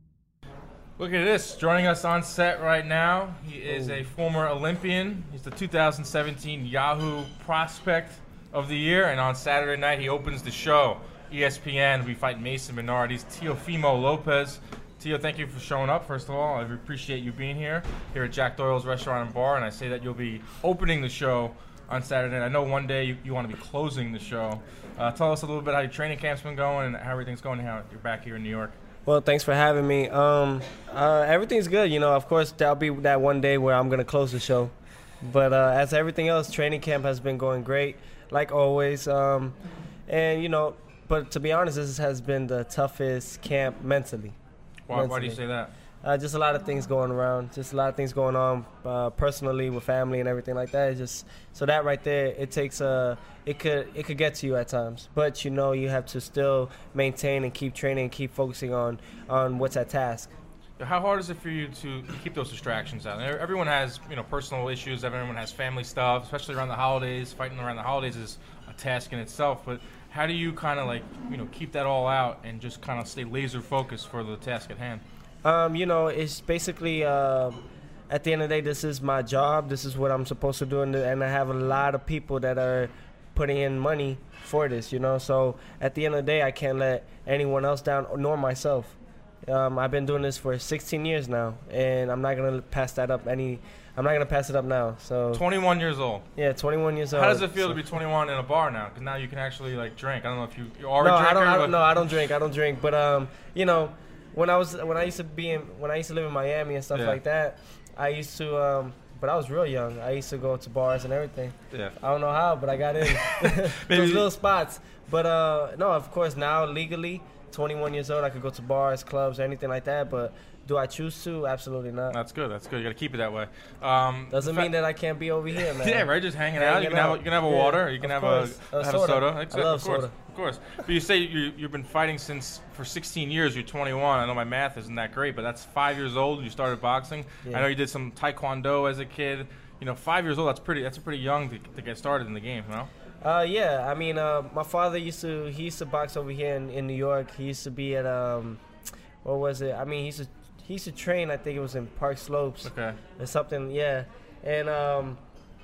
Look at this. Joining us on set right now, he is a former Olympian. He's the two thousand seventeen Yahoo Prospect of the Year, and on Saturday night he opens the show. E S P N, we fight Mason Menard. He's Teofimo Lopez. Teo, thank you for showing up, first of all. I appreciate you being here, here at Jack Doyle's Restaurant and Bar, and I say that you'll be opening the show on Saturday. I know one day you, you want to be closing the show. Uh, tell us a little bit how your training camp's been going and how everything's going, and how you're back here in New York. Well, thanks for having me. Um, uh, everything's good. You know, of course, there'll be that one day where I'm going to close the show. But uh, as everything else, training camp has been going great, like always. Um, and, you know, but to be honest, this has been the toughest camp mentally. Why, why do you say that? Uh, just a lot of things going around. Just a lot of things going on uh, personally with family and everything like that. It's just so that right there, it takes a. It could it could get to you at times, but you know you have to still maintain and keep training and keep focusing on on what's at task. How hard is it for you to keep those distractions out? Everyone has, you know, personal issues. Everyone has family stuff, especially around the holidays. Fighting around the holidays is a task in itself. But how do you kind of like, you know, keep that all out and just kind of stay laser focused for the task at hand? Um, you know, it's basically uh, at the end of the day, this is my job. This is what I'm supposed to do, and, and I have a lot of people that are putting in money for this. You know, so at the end of the day, I can't let anyone else down, nor myself. Um, I've been doing this for sixteen years now, and I'm not gonna pass that up. Any, I'm not gonna pass it up now. So twenty-one years old. Yeah, twenty-one years old. How does it feel so. to be twenty-one in a bar now? Because now you can actually like drink. I don't know if you, you are No, a drinker. I don't. I but don't. No, I don't drink. I don't drink. But um, you know, when I was when I used to be in when I used to live in Miami and stuff Yeah. like that, I used to um. But I was real young. I used to go to bars and everything. Yeah. I don't know how, but I got in. Those little spots. But uh, no, of course now legally, twenty-one years old, I could go to bars, clubs, or anything like that. But do I choose to? Absolutely not. That's good. That's good. You got to keep it that way. Um, Doesn't fa- mean that I can't be over here, man. Yeah, right. Just hanging out. You Hanging can have a, out. you can have a Yeah, water. You can of have a, course. A have a soda. soda. I Exactly. love of course. soda. Of course. But you say you you've been fighting since for sixteen years. You're twenty-one. I know my math isn't that great, but that's five years old. You started boxing. Yeah. I know you did some taekwondo as a kid. You know, five years old. That's pretty. That's pretty young to, to get started in the game. You know. Uh, yeah, I mean, uh, my father used to, he used to box over here in, in New York. He used to be at, um, what was it? I mean, he used to, he used to train, I think it was in Park Slopes. Okay. Or something, yeah. And, um,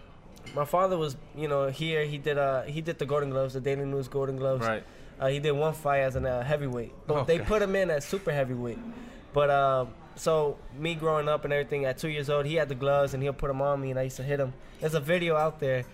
my father was, you know, here, he did, uh, he did the Golden Gloves, the Daily News Golden Gloves. Right. Uh, he did one fight as a uh, heavyweight, but Okay. they put him in at super heavyweight. But, uh, so me growing up and everything, at two years old, he had the gloves and he'll put them on me and I used to hit him. There's a video out there.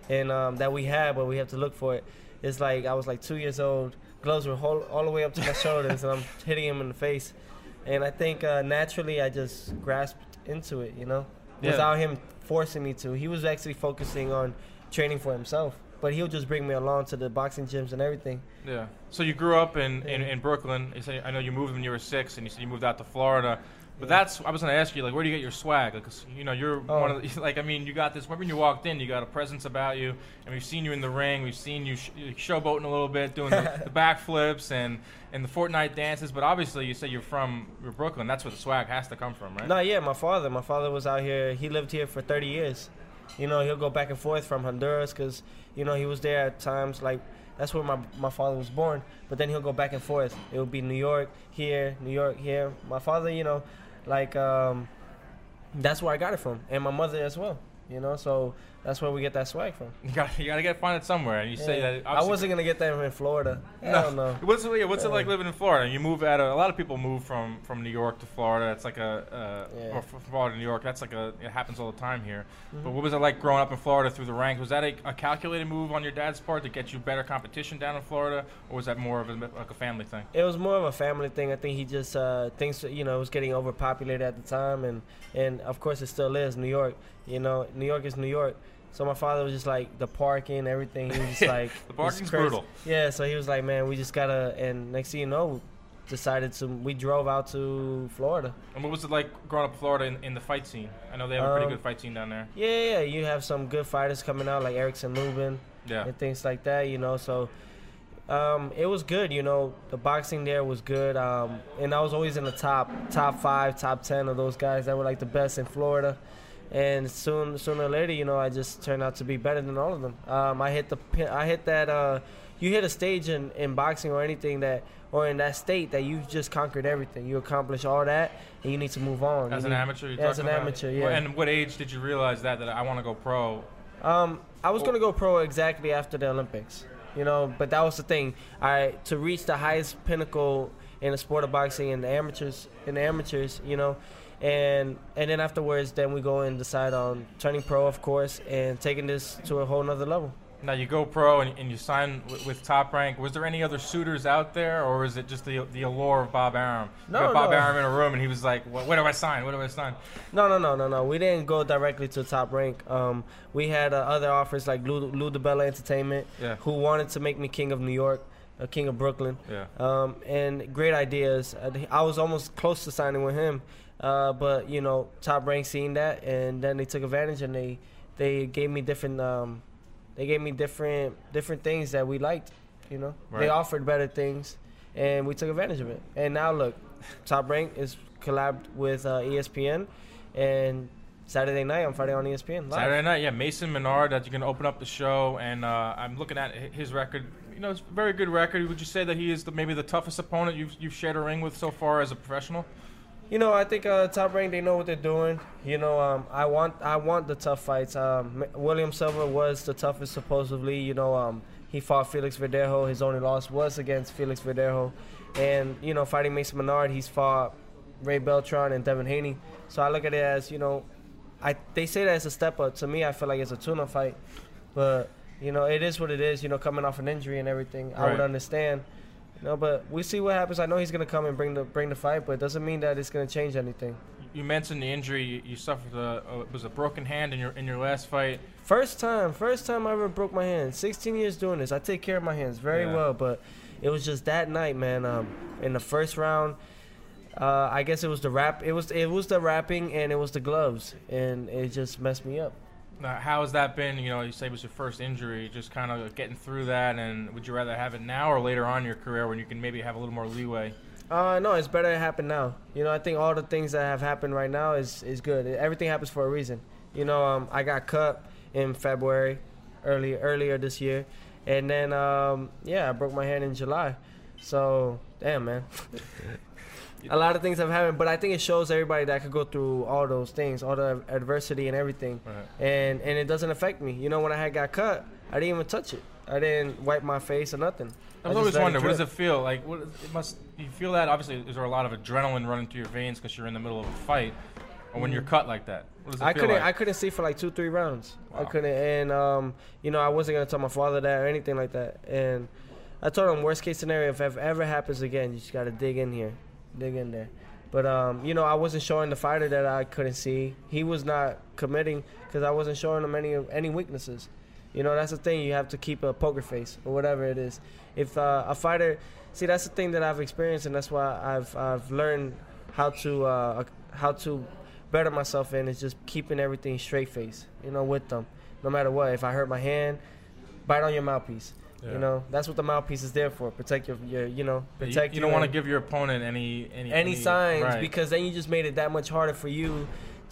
and um, that we have, but we have to look for it. It's like I was like two years old. Gloves were whole, all the way up to my shoulders, and I'm hitting him in the face. And I think uh, naturally I just grasped into it, you know, yeah. without him forcing me to. He was actually focusing on training for himself, but he'll just bring me along to the boxing gyms and everything. Yeah. So you grew up in, in, in Brooklyn. You said, I know you moved when you were six, and you said you moved out to Florida. But Yeah. that's, I was going to ask you, like, where do you get your swag? Because, you know, you're Oh. one of the, like, I mean, you got this, when you walked in, you got a presence about you, and we've seen you in the ring, we've seen you sh- showboating a little bit, doing the, the backflips and, and the Fortnite dances, but obviously you say you're from you're Brooklyn, that's where the swag has to come from, right? No, yeah, my father. My father was out here. He lived here for thirty years. You know, he'll go back and forth from Honduras because, you know, he was there at times. Like, that's where my my father was born. But then he'll go back and forth. It would be New York, here, New York, here. My father, you know, like, um, that's where I got it from. And my mother as well, you know. So that's where we get that swag from. You got you got to get find it somewhere, and you say Yeah. that. I obviously- wasn't going to get that in Florida. Hell no. What's it, yeah, what's it Yeah. like living in Florida? You move out of, a lot of people move from, from New York to Florida. It's like a, uh, Yeah. or from Florida to New York. That's like a, it happens all the time here. Mm-hmm. But what was it like growing up in Florida through the ranks? Was that a, a calculated move on your dad's part to get you better competition down in Florida, or was that more of a, like a family thing? It was more of a family thing. I think he just uh, thinks, you know, it was getting overpopulated at the time, and and of course it still is. New York, you know, New York is New York. So my father was just like the parking, everything. He was just like The parking's it's crazy. brutal. Yeah, so he was like, man, we just gotta. And next thing you know, decided to. We drove out to Florida. And what was it like growing up in Florida in, in the fight scene? I know they have a pretty Um, good fight scene down there. Yeah, yeah, yeah, you have some good fighters coming out like Erickson Lubin. Yeah. And things like that, you know. So um, it was good, you know. The boxing there was good, um, and I was always in the top, top five, top ten of those guys that were like the best in Florida. And soon, sooner or later, you know, I just turned out to be better than all of them. Um, I hit the, pin- I hit that. Uh, you hit a stage in, in boxing or anything that, or in that state that you've just conquered everything. You accomplish all that, and you need to move on. As You an need- amateur, you're yeah, as talking an about? amateur, yeah. Well, and what age did you realize that, that I want to go pro? Um, I was gonna go pro exactly after the Olympics, you know, but that was the thing. I to reach the highest pinnacle in the sport of boxing in the amateurs, in the amateurs, you know, and and then afterwards, then we go and decide on turning pro, of course, and taking this to a whole nother level. Now you go pro and, and you sign with, with Top Rank. Was there any other suitors out there, or is it just the the allure of Bob Arum? You No, got Bob no. Arum in a room, and he was like, "What, what do I sign? What do I sign?" No, no, no, no, no. We didn't go directly to Top Rank. Um, we had uh, other offers like Lou, Lou DiBella Entertainment, Yeah. who wanted to make me king of New York, uh, king of Brooklyn. Yeah. Um, and great ideas. Uh, I was almost close to signing with him, uh, but you know, Top Rank seen that, and then they took advantage, and they they gave me different um, they gave me different different things that we liked. You know, Right. they offered better things, and we took advantage of it. And now look, Top Rank is collabed with uh, E S P N, and Saturday night I'm fighting on E S P N live. Saturday night, yeah, Mason Menard. That you're gonna open up the show, and uh, I'm looking at hi- his record. You know, it's a very good record. Would you say that he is the, maybe the toughest opponent you've you've shared a ring with so far as a professional? You know, I think uh, Top Rank, they know what they're doing. You know, um, I want I want the tough fights. Um, M- William Silva was the toughest supposedly. You know, um, he fought Felix Verdejo. His only loss was against Felix Verdejo. And, you know, fighting Mason Menard, he's fought Ray Beltran and Devin Haney. So I look at it as, you know, I they say that it's a step up. To me, I feel like it's a tune-up fight. But, you know, it is what it is. You know, coming off an injury and everything, I would Right. understand. You know, but we see what happens. I know he's gonna come and bring the bring the fight, but it doesn't mean that it's gonna change anything. You mentioned the injury. You, you suffered a, a was a broken hand in your in your last fight. First time, first time I ever broke my hand. sixteen years doing this. I take care of my hands very Yeah. well, but it was just that night, man. Um, in the first round, uh, I guess it was the wrap. It was it was the wrapping and it was the gloves, and it just messed me up. Now, how has that been? You know, you say it was your first injury. Just kind of getting through that, and would you rather have it now or later on in your career when you can maybe have a little more leeway? Uh, no, it's better to happen now. You know, I think all the things that have happened right now is, is good. Everything happens for a reason. You know, um, I got cut in February, early earlier this year, and then um, yeah, I broke my hand in July. So damn, man. A lot of things have happened, but I think it shows everybody that I could go through all those things, all the adversity and everything, Right. and and it doesn't affect me. You know, when I had got cut, I didn't even touch it. I didn't wipe my face or nothing. I was just always let wondering, what does drip. it feel like? What it must you feel that? Obviously, is there a lot of adrenaline running through your veins because you're in the middle of a fight? or when you're cut like that? What does it I feel couldn't. like? I couldn't see for like two, three rounds. Wow. I couldn't, and um, you know, I wasn't gonna tell my father that or anything like that. And I told him, worst case scenario, if it ever happens again, you just gotta dig in here, dig in there. But um, you know, I wasn't showing the fighter that I couldn't see. He was not committing because I wasn't showing him any any weaknesses. You know, that's the thing. You have to keep a poker face or whatever it is. If uh, a fighter, see, that's the thing that I've experienced, and that's why I've I've learned how to uh, how to better myself in is just keeping everything straight face. You know, with them, no matter what. If I hurt my hand, bite on your mouthpiece. Yeah. You know, that's what the mouthpiece is there for. Protect your, your you know, protect. You, you don't want to give your opponent any any, any, any signs right. because then you just made it that much harder for you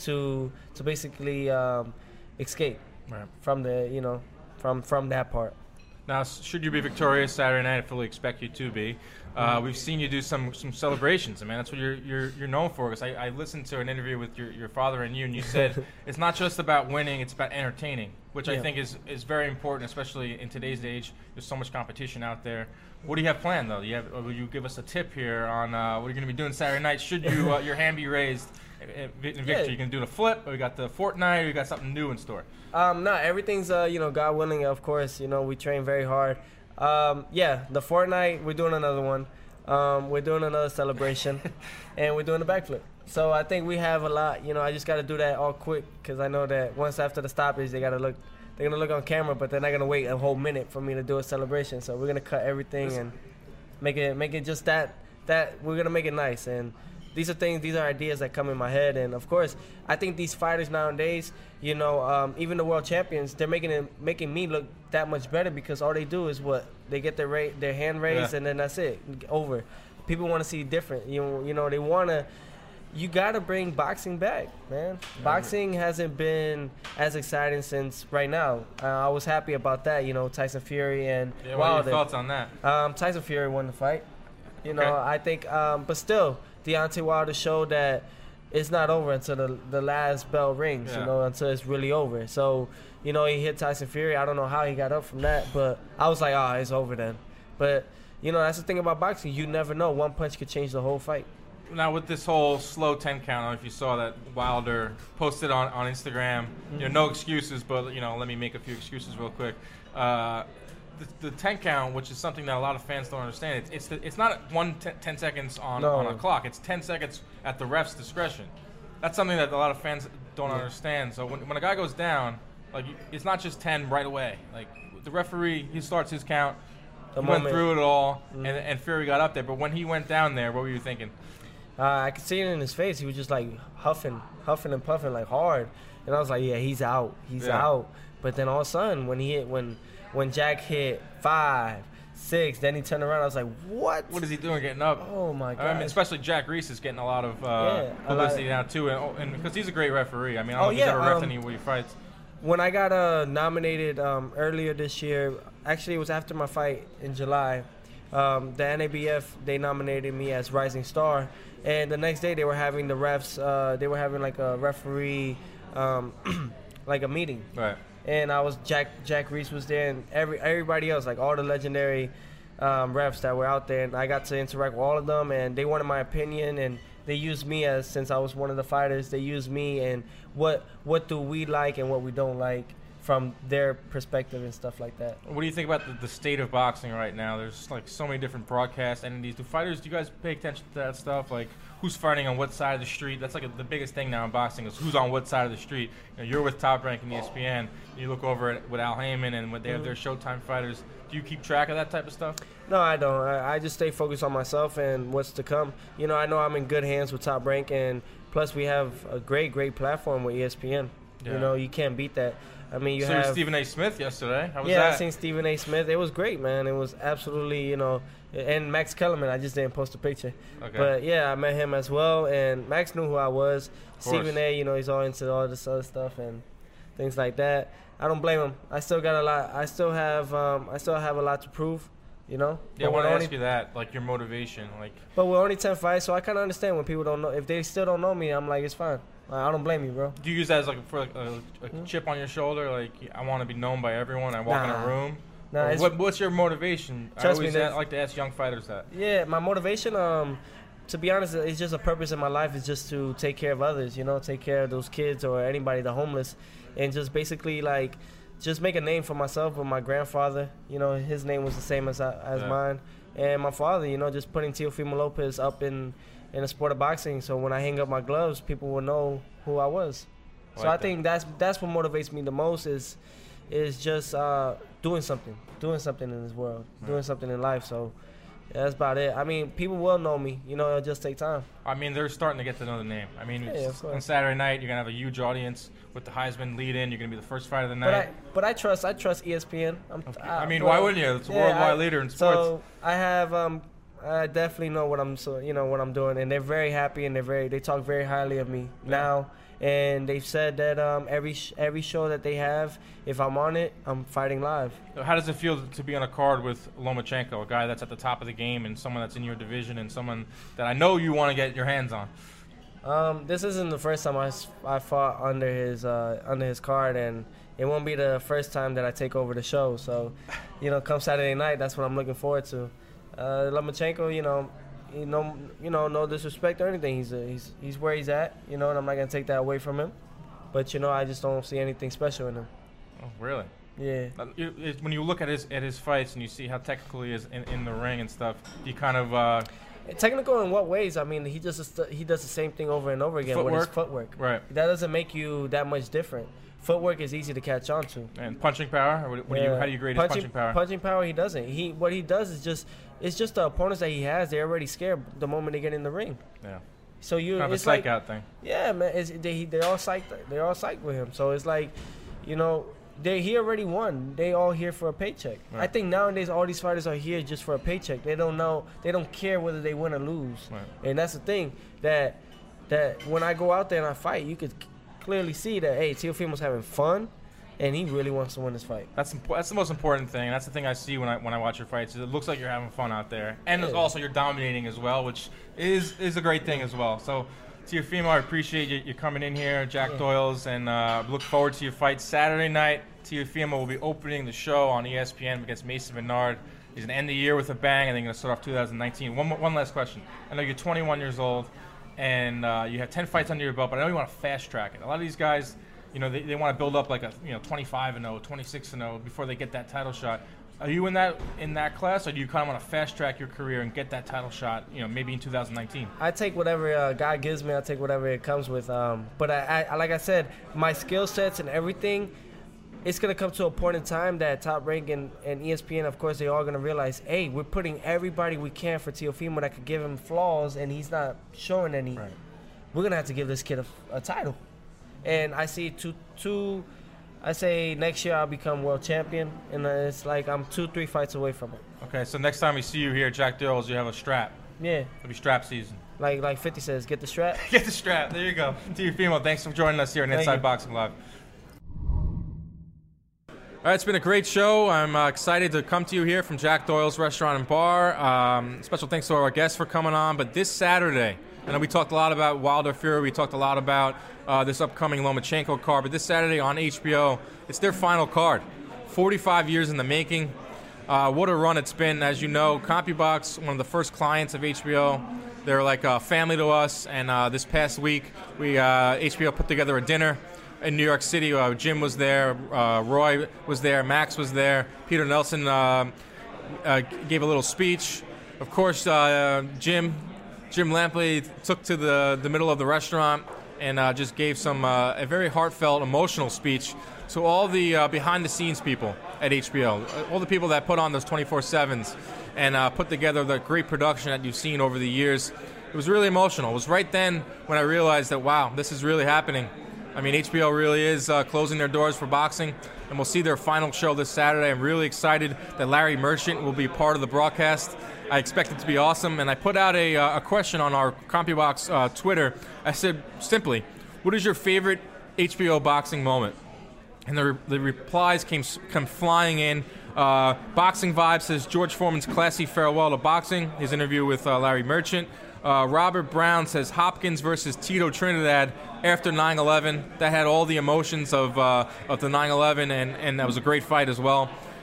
to to basically um, escape right. from the you know from from that part. Now, should you be victorious Saturday night, I fully expect you to be. Uh, we've seen you do some some celebrations. I mean, that's what you're you're you're known for. Because I, I listened to an interview with your, your father and you, and you said it's not just about winning; it's about entertaining, which yeah. I think is, is very important, especially in today's age. There's so much competition out there. What do you have planned, though? Do you have, or will you give us a tip here on uh, what you're going to be doing Saturday night? Should you uh, your hand be raised in victory? Yeah. You can do the flip, or you got the Fortnite, or you got something new in store? Um, no, everything's uh, you know, God willing. Of course, you know, we train very hard. Um, yeah, the Fortnite, we're doing another one. Um, we're doing another celebration, and we're doing the backflip. So I think we have a lot. You know, I just got to do that all quick because I know that once after the stoppage, they got to look. They're gonna look on camera, but they're not gonna wait a whole minute for me to do a celebration. So we're gonna cut everything and make it make it just that that we're gonna make it nice. And these are things, these are ideas that come in my head. And of course, I think these fighters nowadays, you know, um, even the world champions, they're making it, making me look that much better because all they do is what they get their ra- their hand raised yeah. and then that's it, over. People want to see different. You know, you know, they want to. You gotta bring boxing back, man. Yeah. Boxing hasn't been as exciting since right now. Uh, I was happy about that. You know, Tyson Fury and yeah, what Wilder. are your thoughts on that? Um, Tyson Fury won the fight. You know, okay. I think, um, but still, Deontay Wilder showed that it's not over until the the last bell rings. Yeah. You know, until it's really over. So, you know, he hit Tyson Fury. I don't know how he got up from that, but I was like, oh, it's over then. But you know, that's the thing about boxing. You never know. One punch could change the whole fight. Now with this whole slow ten count, I don't know if you saw that Wilder posted on, on Instagram, mm-hmm. you know, no excuses, but you know, let me make a few excuses real quick. Uh, the, the ten count, which is something that a lot of fans don't understand, it's it's, the, it's not one t- ten seconds on, no. on a clock. It's ten seconds at the ref's discretion. That's something that a lot of fans don't yeah. understand. So when when a guy goes down, like it's not just ten right away. Like the referee, he starts his count. The he moment. went through it all, mm-hmm. and, and Fury got up there. But when he went down there, what were you thinking? Uh, I could see it in his face. He was just like huffing, huffing and puffing like hard, and I was like, "Yeah, he's out. He's yeah. out." But then all of a sudden, when he hit, when when Jack hit five, six, then he turned around. I was like, "What? What is he doing getting up?" Oh my god! I mean, especially Jack Reese is getting a lot of uh, yeah, publicity lot of, now too, and because he's a great referee. I mean, I don't oh, know if yeah, he's ever reffed um, any of your fights. When I got uh, nominated um, earlier this year, actually it was after my fight in July. Um, the N A B F, they nominated me as Rising Star, and the next day they were having the refs, uh, they were having like a referee, um, like a meeting. Right. And I was, Jack Jack Reese was there, and every everybody else, like all the legendary um, refs that were out there, and I got to interact with all of them, and they wanted my opinion, and they used me as, since I was one of the fighters, they used me, and what what do we like and what we don't like from their perspective and stuff like that. What do you think about the, the state of boxing right now? There's like so many different broadcast entities. Do fighters, do you guys pay attention to that stuff? Like who's fighting on what side of the street? That's like a, the biggest thing now in boxing is who's on what side of the street. You know, you're with Top Rank and E S P N. You look over at with Al Heyman and when they have their Showtime fighters. Do you keep track of that type of stuff? No, I don't. I, I just stay focused on myself and what's to come. You know, I know I'm in good hands with Top Rank, and plus we have a great, great platform with E S P N. Yeah. You know, you can't beat that. I mean, you so have you Stephen A. Smith yesterday. How was yeah, that? I seen Stephen A. Smith. It was great, man. It was absolutely, you know, and Max Kellerman. I just didn't post a picture, okay. But yeah, I met him as well, and Max knew who I was. Stephen A. You know, he's all into all this other stuff and things like that. I don't blame him. I still got a lot. I still have. Um, I still have a lot to prove. You know. Yeah, but I want to only, ask you that, like your motivation, like. But we're only ten fights, so I kind of understand when people don't know. If they still don't know me, I'm like, it's fine. I don't blame you, bro. Do you use that as like for like a, a mm-hmm. chip on your shoulder? Like I want to be known by everyone. I walk nah. in a room. Nah, what, what's your motivation? Trust I always me, ask, like to ask young fighters that. Yeah, my motivation. Um, to be honest, it's just a purpose in my life is just to take care of others, you know, take care of those kids or anybody, the homeless, and just basically like just make a name for myself. With my grandfather, you know, his name was the same as as yeah. mine, and my father, you know, just putting Teofimo Lopez up in in the sport of boxing. So when I hang up my gloves, people will know who I was. So like I that. think that's that's what motivates me the most is is just uh, doing something, doing something in this world, right. doing something in life. So. Yeah, that's about it. I mean, people will know me. You know, it'll just take time. I mean, they're starting to get to know the name. I mean, yeah, on Saturday night, you're going to have a huge audience with the Heisman lead-in. You're going to be the first fight of the night. But I, but I trust I trust E S P N. I'm, okay. I, I mean, well, why wouldn't you? It's a yeah, worldwide I, leader in sports. So I have, um, I definitely know what I'm, so you know, what I'm doing, and they're very happy, and they're very, they talk very highly of me yeah. now. And they've said that um, every sh- every show that they have, if I'm on it, I'm fighting live. How does it feel to be on a card with Lomachenko, a guy that's at the top of the game and someone that's in your division and someone that I know you want to get your hands on? Um, this isn't the first time I, I fought under his uh, under his card, and it won't be the first time that I take over the show. So, you know, come Saturday night, that's what I'm looking forward to. Uh, Lomachenko, you know. You know, you know, no disrespect or anything. He's a, he's he's where he's at, you know, and I'm not gonna take that away from him. But you know, I just don't see anything special in him. Oh, really? Yeah. You, it, when you look at his at his fights and you see how technical he is in, in the ring and stuff, you kind of uh, technical in what ways? I mean, he just he does the same thing over and over again footwork? with his footwork. Right. That doesn't make you that much different. Footwork is easy to catch on to. And punching power? Or what, what yeah. do you, how do you grade punching, his punching power? Punching power, he doesn't. He what he does is just it's just the opponents that he has. They're already scared the moment they get in the ring. Yeah. So you kind of it's a psych like, out thing. Yeah, man. It's, they they're all psyched. They're all psyched with him. So it's like, you know, they he already won. They all here for a paycheck. Right. I think nowadays all these fighters are here just for a paycheck. They don't know. They don't care whether they win or lose. Right. And that's the thing that that when I go out there and I fight, you could clearly see that hey, Teofimo's having fun. And he really wants to win this fight. That's imp- that's the most important thing. That's the thing I see when I when I watch your fights. It looks like you're having fun out there, and yeah. also you're dominating as well, which is is a great thing as well. So, Teofimo, I appreciate you, you coming in here, Jack yeah. Doyles, and uh, look forward to your fight Saturday night. Teofimo will be opening the show on E S P N against Mason Bernard. He's going to end the year with a bang, and then going to start off two thousand nineteen. One one last question. I know you're twenty-one years old, and uh, you have ten fights under your belt, but I know you want to fast track it. A lot of these guys. You know, they, they want to build up like a, you know, twenty-five and oh, twenty-six and oh before they get that title shot. Are you in that in that class, or do you kind of want to fast track your career and get that title shot, you know, maybe in two thousand nineteen? I take whatever uh, God gives me. I take whatever it comes with. Um, but I, I, like I said, my skill sets and everything, it's going to come to a point in time that Top Rank and, and E S P N, of course, they're all going to realize, hey, we're putting everybody we can for Teofimo that could give him flaws, and he's not showing any. Right. We're going to have to give this kid a, a title. And I see two, two, I say next year I'll become world champion, and it's like I'm two, three fights away from it. Okay, so next time we see you here, Jack Doyles, you have a strap. Yeah. It'll be strap season. Like like fifty says, get the strap. Get the strap. There you go. Teofimo, thanks for joining us here on Inside Boxing Live. All right, it's been a great show. I'm uh, excited to come to you here from Jack Doyles Restaurant and Bar. Um, special thanks to our guests for coming on. But this Saturday, I know we talked a lot about Wilder Fury. We talked a lot about uh, this upcoming Lomachenko card. But this Saturday on H B O, it's their final card. forty-five years in the making. Uh, what a run it's been. As you know, CompuBox, one of the first clients of H B O. They're like a family to us. And uh, this past week, we uh, H B O put together a dinner in New York City. Uh, Jim was there. Uh, Roy was there. Max was there. Peter Nelson uh, uh, gave a little speech. Of course, uh, Jim... Jim Lampley took to the, the middle of the restaurant and uh, just gave some uh, a very heartfelt, emotional speech to all the uh, behind-the-scenes people at H B O, all the people that put on those twenty-four sevens and uh, put together the great production that you've seen over the years. It was really emotional. It was right then when I realized that, wow, this is really happening. I mean, H B O really is uh, closing their doors for boxing, and we'll see their final show this Saturday. I'm really excited that Larry Merchant will be part of the broadcast. I expect it to be awesome, and I put out a, uh, a question on our CompuBox uh, Twitter. I said, simply, what is your favorite H B O boxing moment? And the, re- the replies came, come flying in. Uh, Boxing Vibe says George Foreman's classy farewell to boxing, his interview with uh, Larry Merchant. Uh, Robert Brown says Hopkins versus Tito Trinidad after nine eleven. That had all the emotions of uh, of the nine eleven, and, and that was a great fight as well.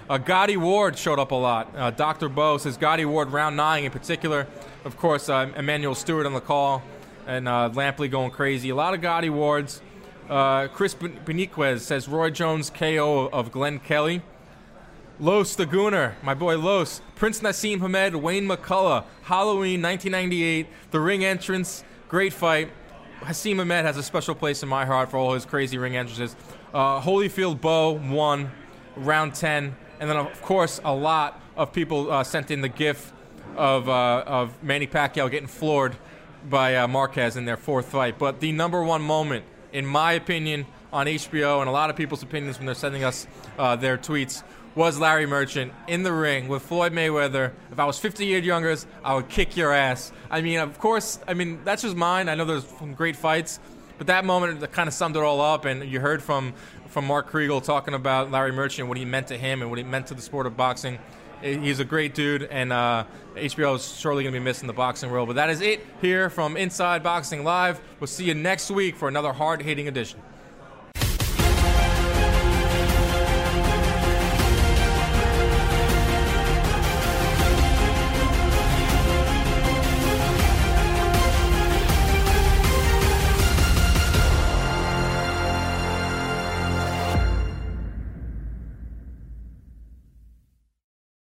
Uh, Gotti Ward showed up a lot. Uh, Doctor Bo says Gotti Ward round nine in particular. Of course, uh, Emmanuel Stewart on the call, and uh, Lampley going crazy. A lot of Gotti Wards. Uh, Chris Beniquez says Roy Jones K O of Glenn Kelly. Los the Gooner, my boy Los. Prince Nassim Hamed, Wayne McCullough. Halloween nineteen ninety-eight. The ring entrance, great fight. Hassim Hamed has a special place in my heart for all his crazy ring entrances. Uh, Holyfield Bo won round ten. And then, of course, a lot of people uh, sent in the gif of uh, of Manny Pacquiao getting floored by uh, Marquez in their fourth fight. But the number one moment, in my opinion, on H B O, and a lot of people's opinions when they're sending us uh, their tweets, was Larry Merchant in the ring with Floyd Mayweather. If I was fifty years younger, I would kick your ass. I mean, of course, I mean, that's just mine. I know there's some great fights. But that moment that kind of summed it all up, and you heard from, from Mark Kriegel talking about Larry Merchant, what he meant to him and what he meant to the sport of boxing. He's a great dude, and uh, H B O is surely going to be missing the boxing world. But that is it here from Inside Boxing Live. We'll see you next week for another hard-hitting edition.